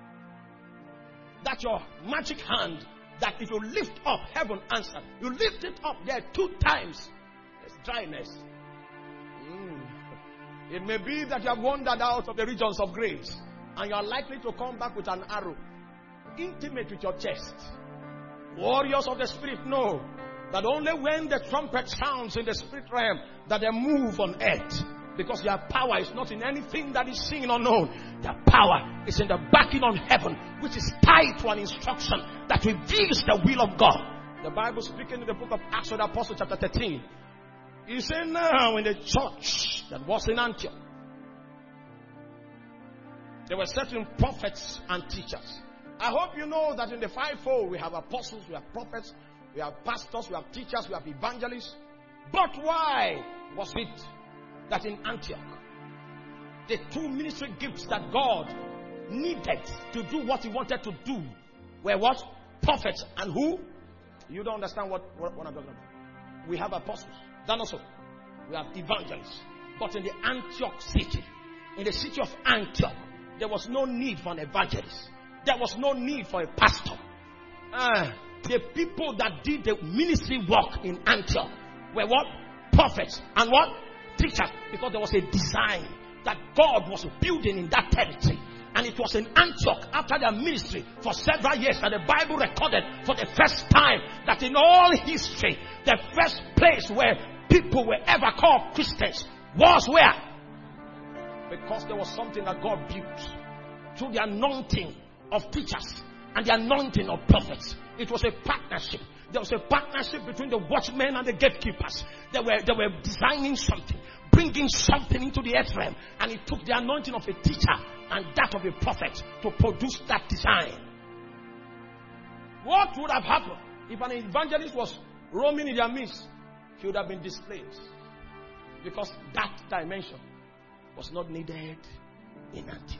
That your magic hand, that if you lift up, heaven answered. You lift it up there two times. There's dryness. Mm. It may be that you have wandered out of the regions of grace, and you are likely to come back with an arrow intimate with your chest. Warriors of the spirit know that only when the trumpet sounds in the spirit realm that they move on earth. Because their power is not in anything that is seen or known. Their power is in the backing on heaven, which is tied to an instruction that reveals the will of God. The Bible speaking in the book of Acts of the Apostles chapter thirteen. He said, now in the church that was in Antioch, there were certain prophets and teachers. I hope you know that in the fivefold we have apostles, we have prophets, we have pastors, we have teachers, we have evangelists. But why was it that in Antioch, the two ministry gifts that God needed to do what he wanted to do were what? Prophets and who? You don't understand what, what, what I'm talking about. We have apostles. That also. We have evangelists. But in the Antioch city, in the city of Antioch, there was no need for an evangelist. There was no need for a pastor. Uh, the people that did the ministry work in Antioch were what? Prophets and what? Teachers. Because there was a design that God was building in that territory. And it was in Antioch after their ministry for several years that the Bible recorded for the first time that in all history, the first place where people were ever called Christians was where? Because there was something that God built through the anointing of teachers and the anointing of prophets. It was a partnership. There was a partnership between the watchmen and the gatekeepers. They were, they were designing something, bringing something into the earth realm. And it took the anointing of a teacher and that of a prophet to produce that design. What would have happened if an evangelist was roaming in their midst? He would have been displaced. Because that dimension was not needed in Antioch.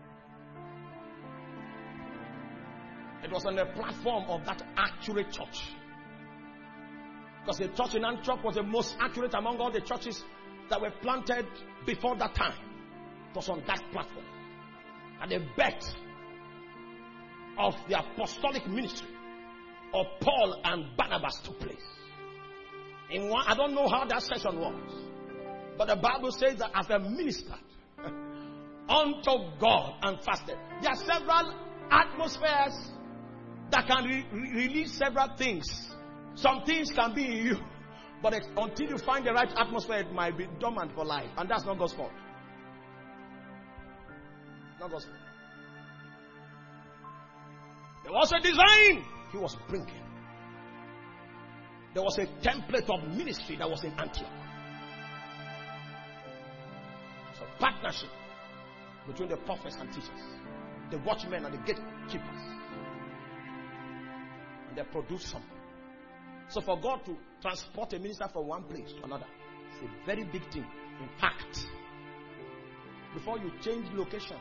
It was on the platform of that accurate church. Because the church in Antioch was the most accurate among all the churches that were planted before that time. It was on that platform. At the birth of the apostolic ministry of Paul and Barnabas took place. In one, I don't know how that session was. But the Bible says that as they ministered unto God and fasted, there are several atmospheres that can re- release several things. Some things can be in you, but it, until you find the right atmosphere, it might be dormant for life. And that's not God's fault. Not God's fault. There was a design he was bringing. There was a template of ministry that was in Antioch. It's a partnership between the prophets and teachers, the watchmen and the gatekeepers. And they produced something. So for God to transport a minister from one place to another, it's a very big thing. In fact, before you change location,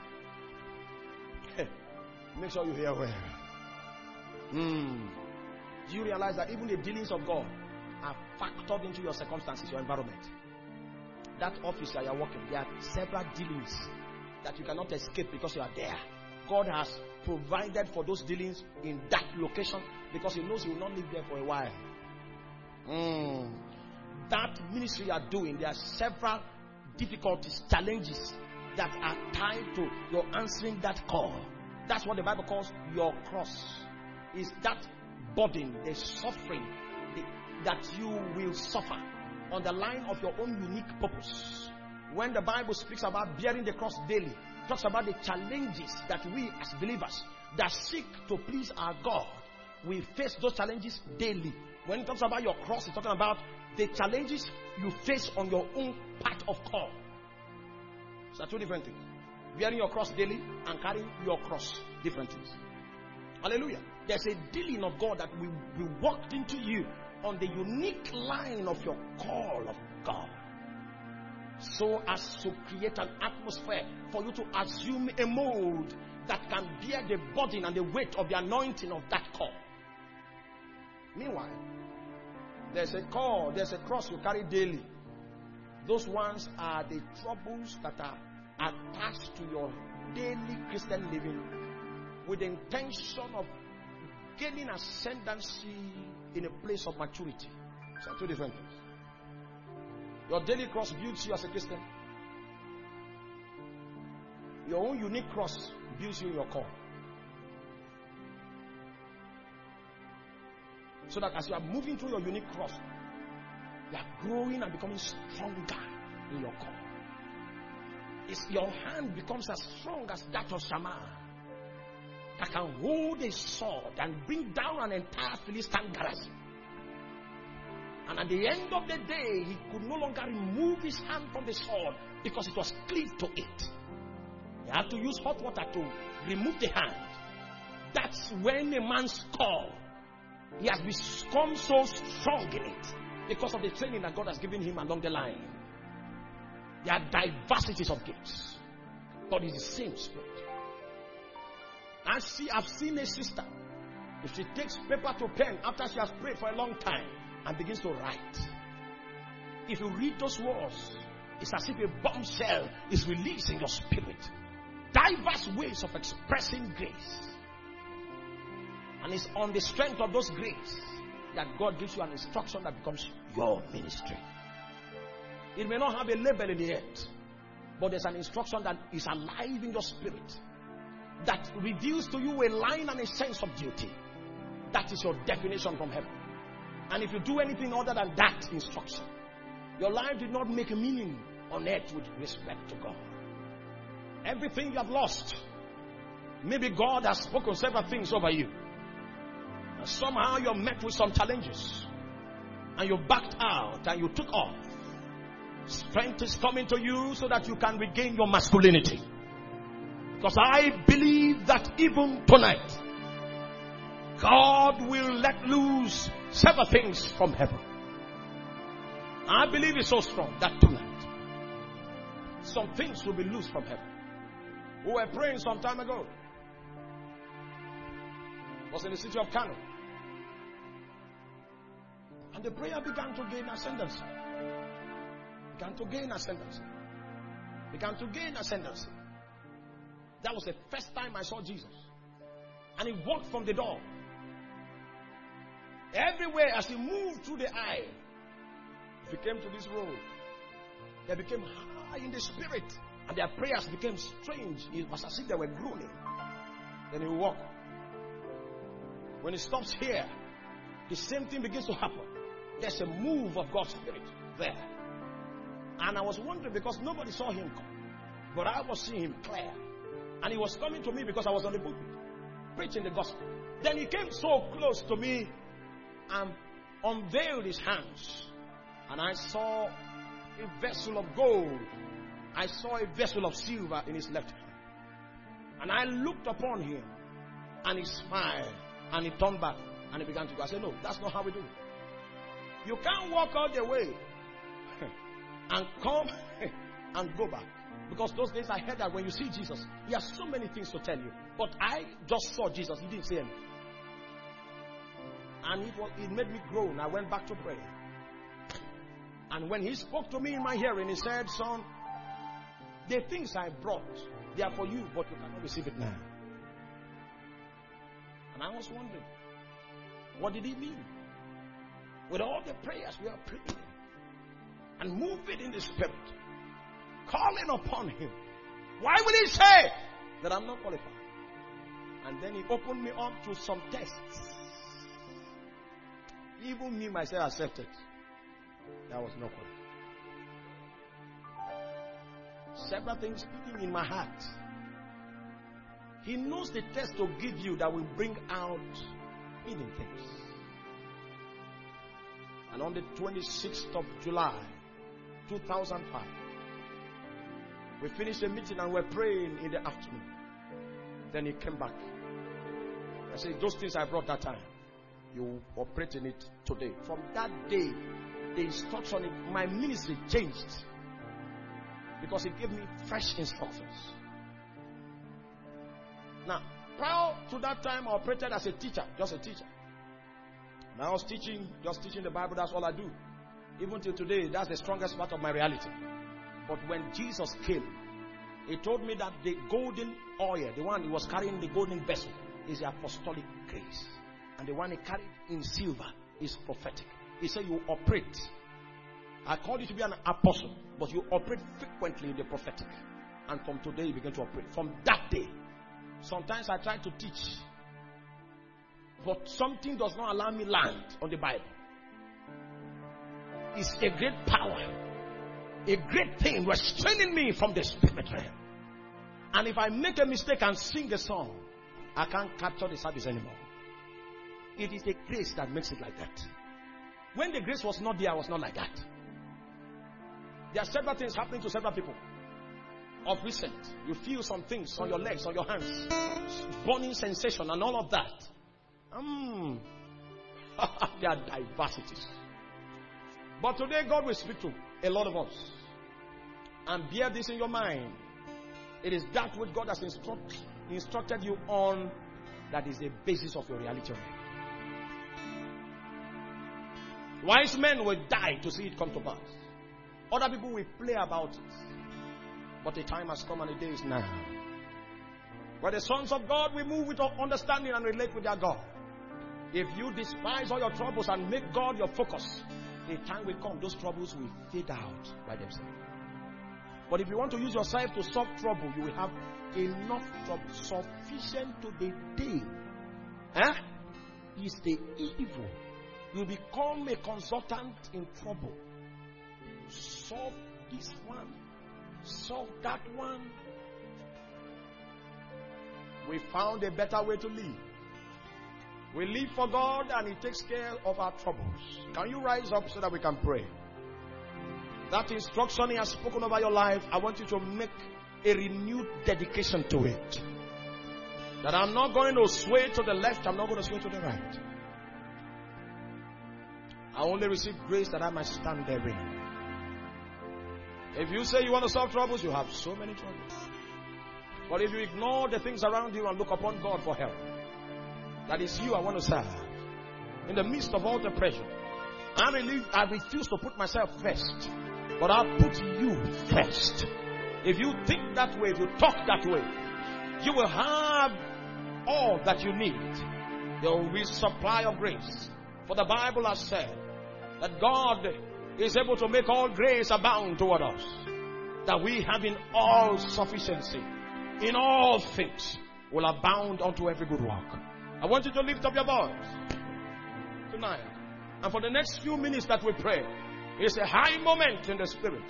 make sure you hear well. Mm. Do you realize that even the dealings of God are factored into your circumstances, your environment? That office that you are working, there are several dealings that you cannot escape because you are there. God has provided for those dealings in that location because He knows you will not live there for a while. Mm. That ministry you are doing, there are several difficulties, challenges that are tied to your answering that call. That's what the Bible calls your cross. Is that burden, the suffering the, that you will suffer on the line of your own unique purpose. When the Bible speaks about bearing the cross daily, it talks about the challenges that we as believers that seek to please our God, we face those challenges daily. When it talks about your cross, it's talking about the challenges you face on your own path of call. So two different things. wearing your cross daily and carrying your cross. Different things. Hallelujah. There's a dealing of God that will be walked into you on the unique line of your call of God, so as to create an atmosphere for you to assume a mold that can bear the burden and the weight of the anointing of that call. Meanwhile, there's a call, there's a cross you carry daily. Those ones are the troubles that are attached to your daily Christian living with the intention of gaining ascendancy in a place of maturity. So two different things. Your daily cross builds you as a Christian. Your own unique cross builds you in your call. So that as you are moving through your unique cross, you are growing and becoming stronger in your call. It's your hand becomes as strong as that of Shammah, that can hold a sword and bring down an entire Philistine garrison. And at the end of the day, he could no longer remove his hand from the sword because it was cleaved to it. He had to use hot water to remove the hand. That's when a man's call, he has become so strong in it because of the training that God has given him along the line. There are diversities of gifts. God is the same Spirit. I see, I've seen a sister, if she takes paper to pen after she has prayed for a long time and begins to write, if you read those words, it's as if a bombshell is released in your spirit. Diverse ways of expressing grace. And it's on the strength of those grace that God gives you an instruction that becomes your ministry. It may not have a label in the end, but there's an instruction that is alive in your spirit, that reveals to you a line and a sense of duty. That is your definition from heaven. And if you do anything other than that instruction, your life did not make a meaning on earth with respect to God. Everything you have lost, maybe God has spoken several things over you, and somehow you're met with some challenges, and you backed out and you took off. Strength is coming to you so that you can regain your masculinity. Because I believe that even tonight, God will let loose several things from heaven. I believe it's so strong that tonight, some things will be loose from heaven. We were praying some time ago. It was in the city of Kano. And the prayer began to gain ascendancy. Began to gain ascendancy. Began to gain ascendancy. That was the first time I saw Jesus. And he walked from the door. Everywhere as he moved through the aisle, if he came to this road, they became high in the spirit. And their prayers became strange. It was as if they were groaning. Then he walked. When he stops here, the same thing begins to happen. There's a move of God's Spirit there. And I was wondering because nobody saw him come. But I was seeing him clear. And he was coming to me because I was on the pulpit preaching the gospel. Then he came so close to me and unveiled his hands. And I saw a vessel of gold. I saw a vessel of silver in his left hand. And I looked upon him and he smiled and he turned back and he began to go. I said, no, that's not how we do it. You can't walk all the way and come and go back. Because those days I heard that when you see Jesus, he has so many things to tell you. But I just saw Jesus. He didn't say anything. And it, was, it made me groan. I went back to pray. And when he spoke to me in my hearing, he said, son, the things I brought, they are for you, but you cannot receive it now. And I was wondering, what did he mean? With all the prayers we are praying and moving in the spirit, calling upon him, why would he say that I'm not qualified? And then he opened me up to some tests. Even me myself accepted. That was not qualified. Several things hidden in my heart. He knows the test to give you that will bring out hidden things. And on the twenty-sixth of July, two thousand five, We finished the meeting and we're praying in the afternoon. Then he came back. I said, those things I brought that time, you operate in it today. From that day, the instruction in my ministry changed. Because he gave me fresh instructions. Now, prior to that time, I operated as a teacher, just a teacher. Now I was teaching, just teaching the Bible, that's all I do. Even till today, that's the strongest part of my reality. But when Jesus came, he told me that the golden oil, the one he was carrying, the golden vessel, is the apostolic grace. And the one he carried in silver is prophetic. He said you operate. I called you to be an apostle, but you operate frequently in the prophetic. And from today you begin to operate. From that day, sometimes I try to teach, but something does not allow me land on the Bible. It's a great power, a great thing restraining me from the spirit realm. And if I make a mistake and sing a song, I can't capture the service anymore. It is the grace that makes it like that. When the grace was not there, I was not like that. There are several things happening to several people. Of recent, you feel some things on your legs, on your hands, burning sensation and all of that. Mm. There are diversities. But today God will speak to a lot of us. And bear this in your mind. It is that which God has instruct, instructed you on that is the basis of your reality. Wise men will die to see it come to pass. Other people will play about it. But the time has come and the day is now. Where the sons of God will move with understanding and relate with their God. If you despise all your troubles and make God your focus, the time will come, those troubles will fade out by themselves. But if you want to use yourself to solve trouble, you will have enough trouble, sufficient to the day. Eh? Is the evil. You become a consultant in trouble. Solve this one. Solve that one. We found a better way to live. We live for God and He takes care of our troubles. Can you rise up so that we can pray? That instruction He has spoken over your life, I want you to make a renewed dedication to it. That I'm not going to sway to the left, I'm not going to sway to the right. I only receive grace that I might stand therein. If you say you want to solve troubles, you have so many troubles. But if you ignore the things around you and look upon God for help, that is you I want to serve. In the midst of all the pressure, I, relieve, I refuse to put myself first, but I'll put you first. If you think that way, if you talk that way, you will have all that you need. There will be supply of grace. For the Bible has said that God is able to make all grace abound toward us, that we having all sufficiency in all things will abound unto every good work. I want you to lift up your voice tonight, and for the next few minutes that we pray, it's a high moment in the spirit.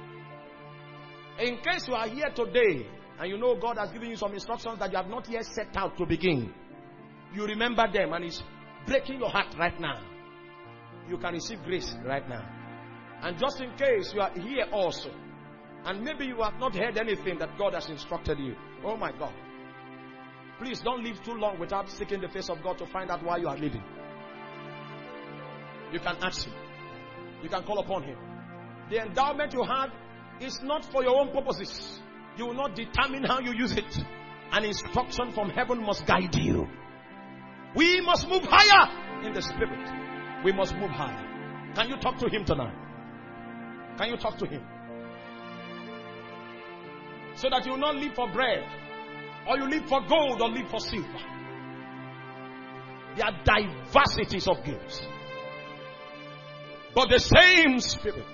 In case you are here today and you know God has given you some instructions that you have not yet set out to begin, you remember them and it's breaking your heart right now, you can receive grace right now. And just in case you are here also, and maybe you have not heard anything that God has instructed you, oh my God, please don't live too long without seeking the face of God to find out why you are living. You can ask Him. You can call upon Him. The endowment you have is not for your own purposes. You will not determine how you use it. An instruction from heaven must guide you. We must move higher in the spirit. We must move higher. Can you talk to Him tonight? Can you talk to Him? So that you will not live for bread, or you live for gold, or live for silver. There are diversities of gifts, but the same Spirit.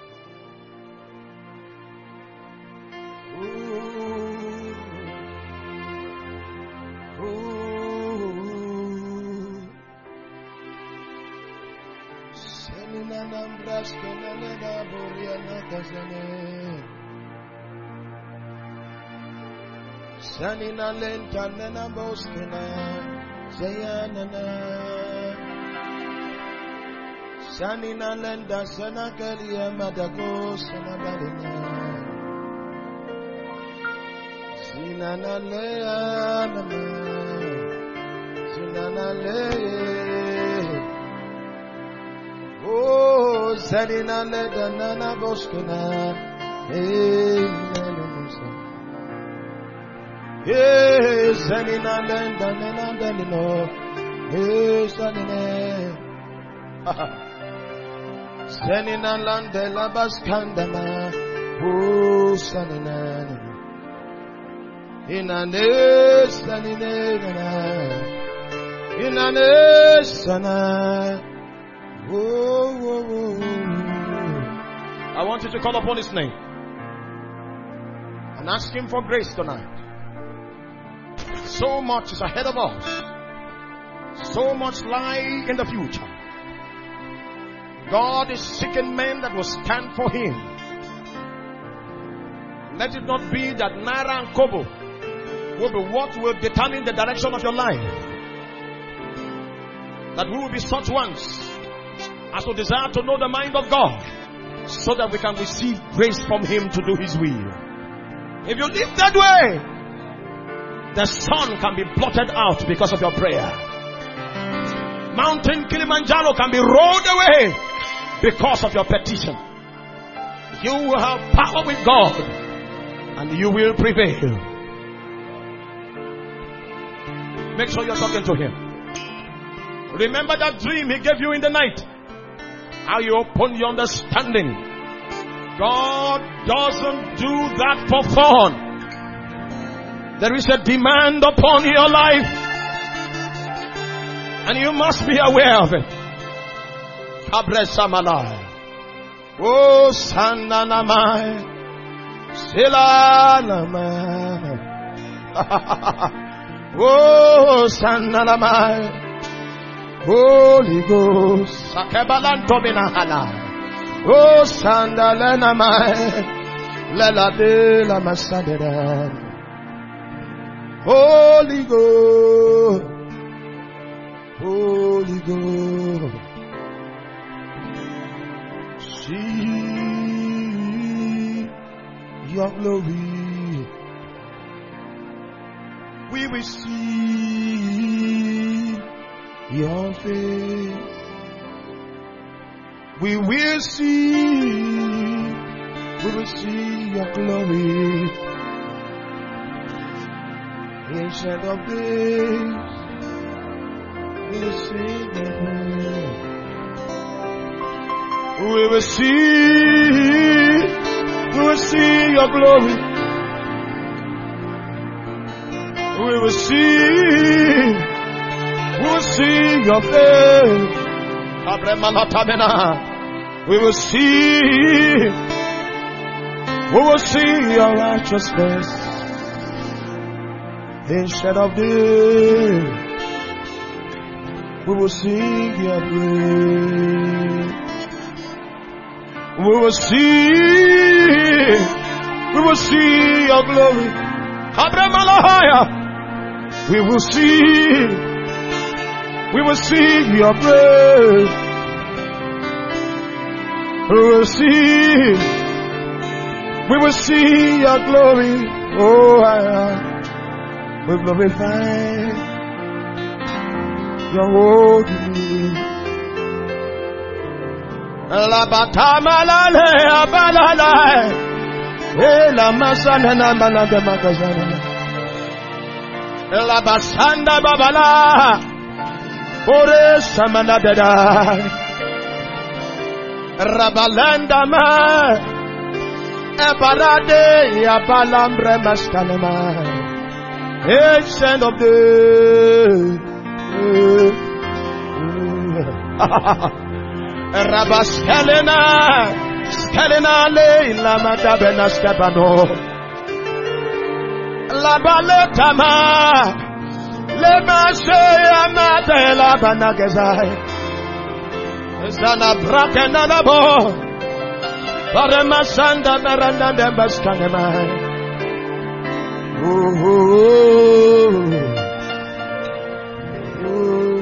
Sanina lenta nena boskena Zayanana Sanina lenda sana kalia madako sana balina Oh, Zanina Leda Nana Boskana. Hey, Zanina Lenda Nana Delino. Hey, Zanina. Zanina Landela Baskandana. Oh, Zanina. Inane Zanina. Inane Sana. Whoa, whoa, whoa. I want you to call upon His name and ask Him for grace tonight. So much is ahead of us. So much lie in the future. God is seeking men that will stand for Him. Let it not be that Naira and Kobo will be what will determine the direction of your life. That we will be such ones as to desire to know the mind of God, so that we can receive grace from Him to do His will. If you live that way, the sun can be blotted out because of your prayer. Mountain Kilimanjaro can be rolled away because of your petition. You will have power with God and you will prevail. Make sure you're talking to Him. Remember that dream He gave you in the night. How you open your understanding. God doesn't do that for fun. There is a demand upon your life, and you must be aware of it. Kabresamalai. Oh, Sananamai. Silanamai. Oh, Sananamai. Holy Ghost, Sakabalanto Minahala. Oh, Sandalena Mai, Lela de la Masadera. Holy Ghost, Holy Ghost. See your glory. We will see your face. We will see, we will see your glory. Ancient of days, we will see your glory. We will see, we will see your glory. We will see, we will see your face. We will see, we will see your righteousness. Instead of this, we will sing your praise. We will see, we will see your glory. We will see, we will see your praise. We will see, we will see your glory. Oh, I, we glorify your holy name. La batamalale abalala, la masana na malade magazana. La basanda babala, ore samana beda. Rabalanda ma, ebarade abalambre maskalema. Ancient of days. Rabaskelena, skelena le la madabena skabano. La baleta ma, le mashe amade la banagezai. Zana brakena na bo, bare masanda beranda de baskanema. Oh, oh, oh.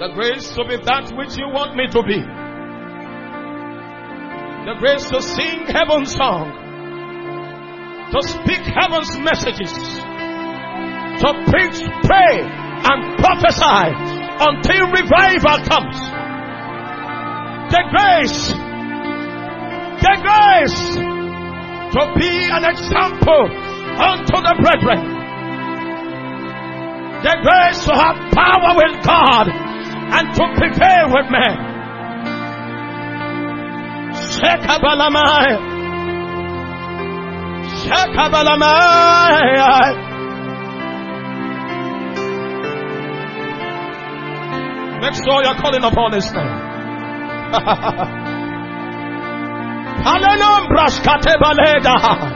The grace to be that which you want me to be. The grace to sing heaven's song. To speak heaven's messages. To preach, pray, and prophesy until revival comes. The grace. The grace to be an example unto the brethren. The grace to have power with God and to prevail with men. Shekabalamai. Shekabalamai. Make sure you're calling upon His name. Hallelujah. Katebaleda.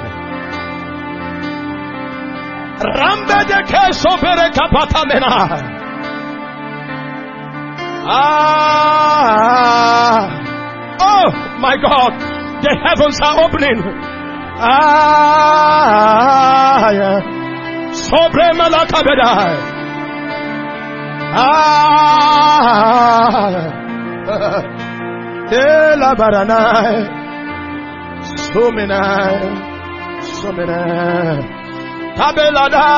Rambe de keso bere kapatamena. Ah. Oh my God. The heavens are opening. Ah. Yeah. Sobre malakabeda. Ah. Ela baranai. Suminai. Suminai. Tabelada.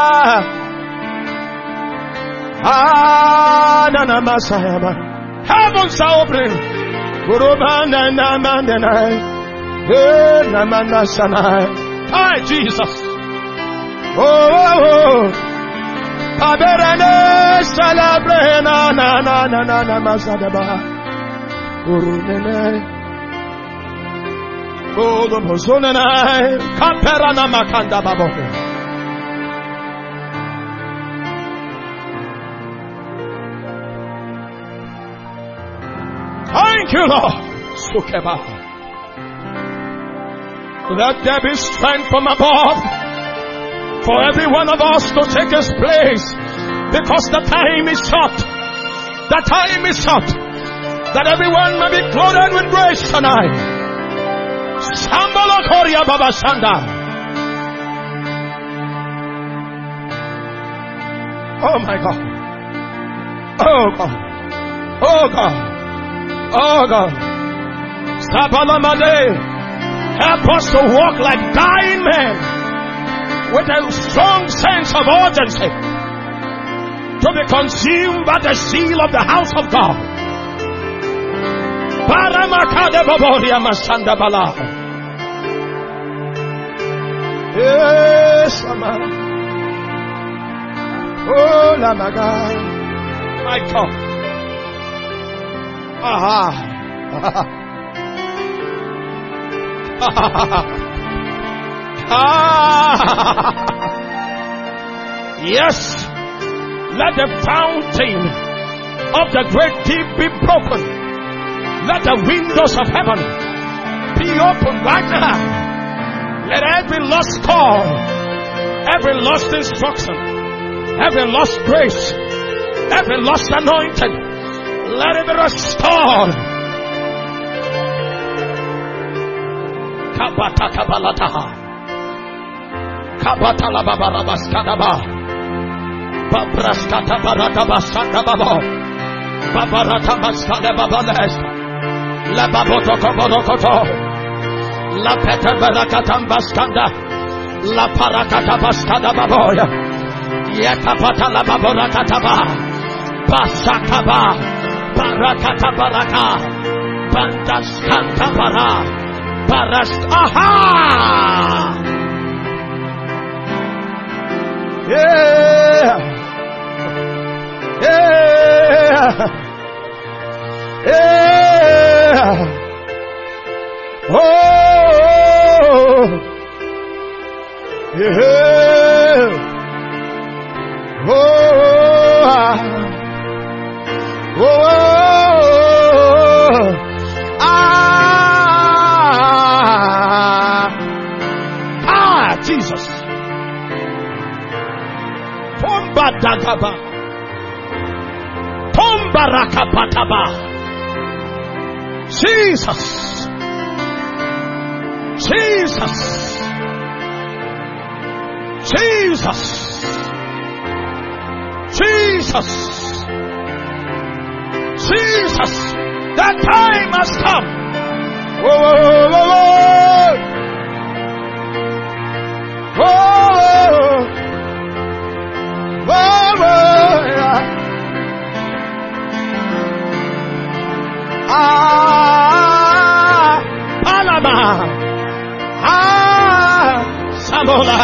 Ah, nana masayama. Heavens are opening. Kurubana namandanai. Eh, namanda sanai. Hi, Jesus. Oh, oh, oh. Taberane salabrena na na na na na masadaba. Kurunene. Oh, the Mosonai. Kaperana makanda babo. Thank you, Lord. Sukeba. Let there be strength from above for every one of us to take His place, because the time is short. The time is short. That everyone may be clothed with grace tonight. Shambhala Korea Baba Shanda. Oh my God. Oh God. Oh God. Oh God. Sabalamade. Help us to walk like dying men with a strong sense of urgency to be consumed by the zeal of the house of God. Paramakade Baboria Masanda Bala. Yes, Amen. Oh, Lamaga. My God. Aha. Ah, yes, let the fountain of the great deep be broken. Let the windows of heaven be open right now. Let every lost call, every lost instruction, every lost grace, every lost anointing, let it be restored. Kabata kabalataha. Kabata la babarabas kadaba. Babraskata barata basanda babo. Babarata baskade babales. La baboto koborokoto. La peta barakatam baskanda. La parakata baskada baboya. Yekapata la baborakata ba. Basakaba. Barakata baraka. Bandaskanta bara. Parast. Aha! Yeah! Yeah! Yeah! Oh! Yeah! Oh! Oh! Jesus. Tomba dagaba. Tomba rakapataba. Jesus. Jesus. Jesus. Jesus. Jesus, that time has come. Whoa, whoa, whoa, whoa. Whoa, whoa, whoa, yeah. Ah, Panama. ah, Samola.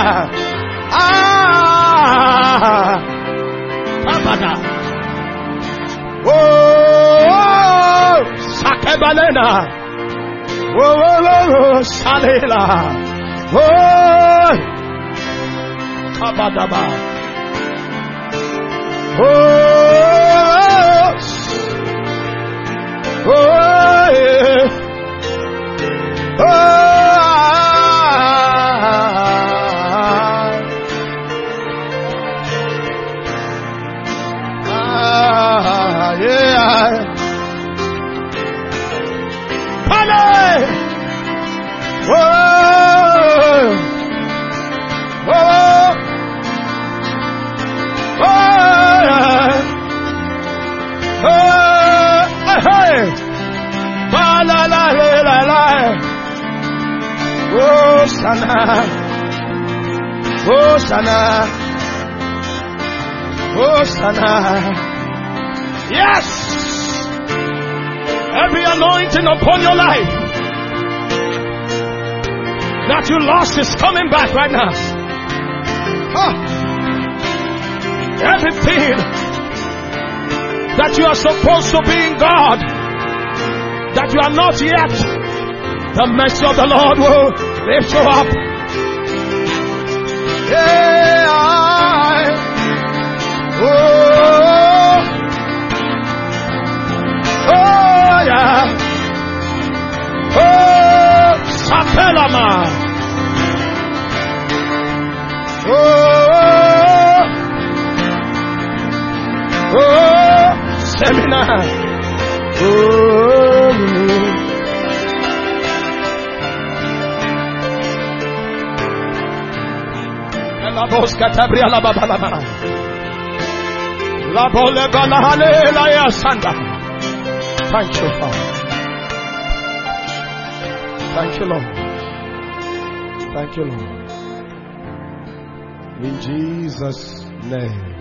ah, Pampada. whoa, Sakebalena. whoa, whoa, whoa, whoa, Salela. whoa, Kabadaba. whoa, whoa, yeah. Oh, ah, yeah. Pale. Whoa, whoa, whoa, oh, hey, ba la la la la la. Oh, Sana. Oh, Sana. Oh, Sana. Yes. Every anointing upon your life that you lost is coming back right now. Ah, Everything that you are supposed to be in God, that you are not yet, the mercy of the Lord will lift you up. yeah. Oh, oh, yeah. Oh, Sapelama. Oh, oh, Seminar. oh. La bosca tabria la babalama. La bole balahale la yasanda. Thank you, Father. Thank you, Lord. Thank you, Lord. In Jesus' name.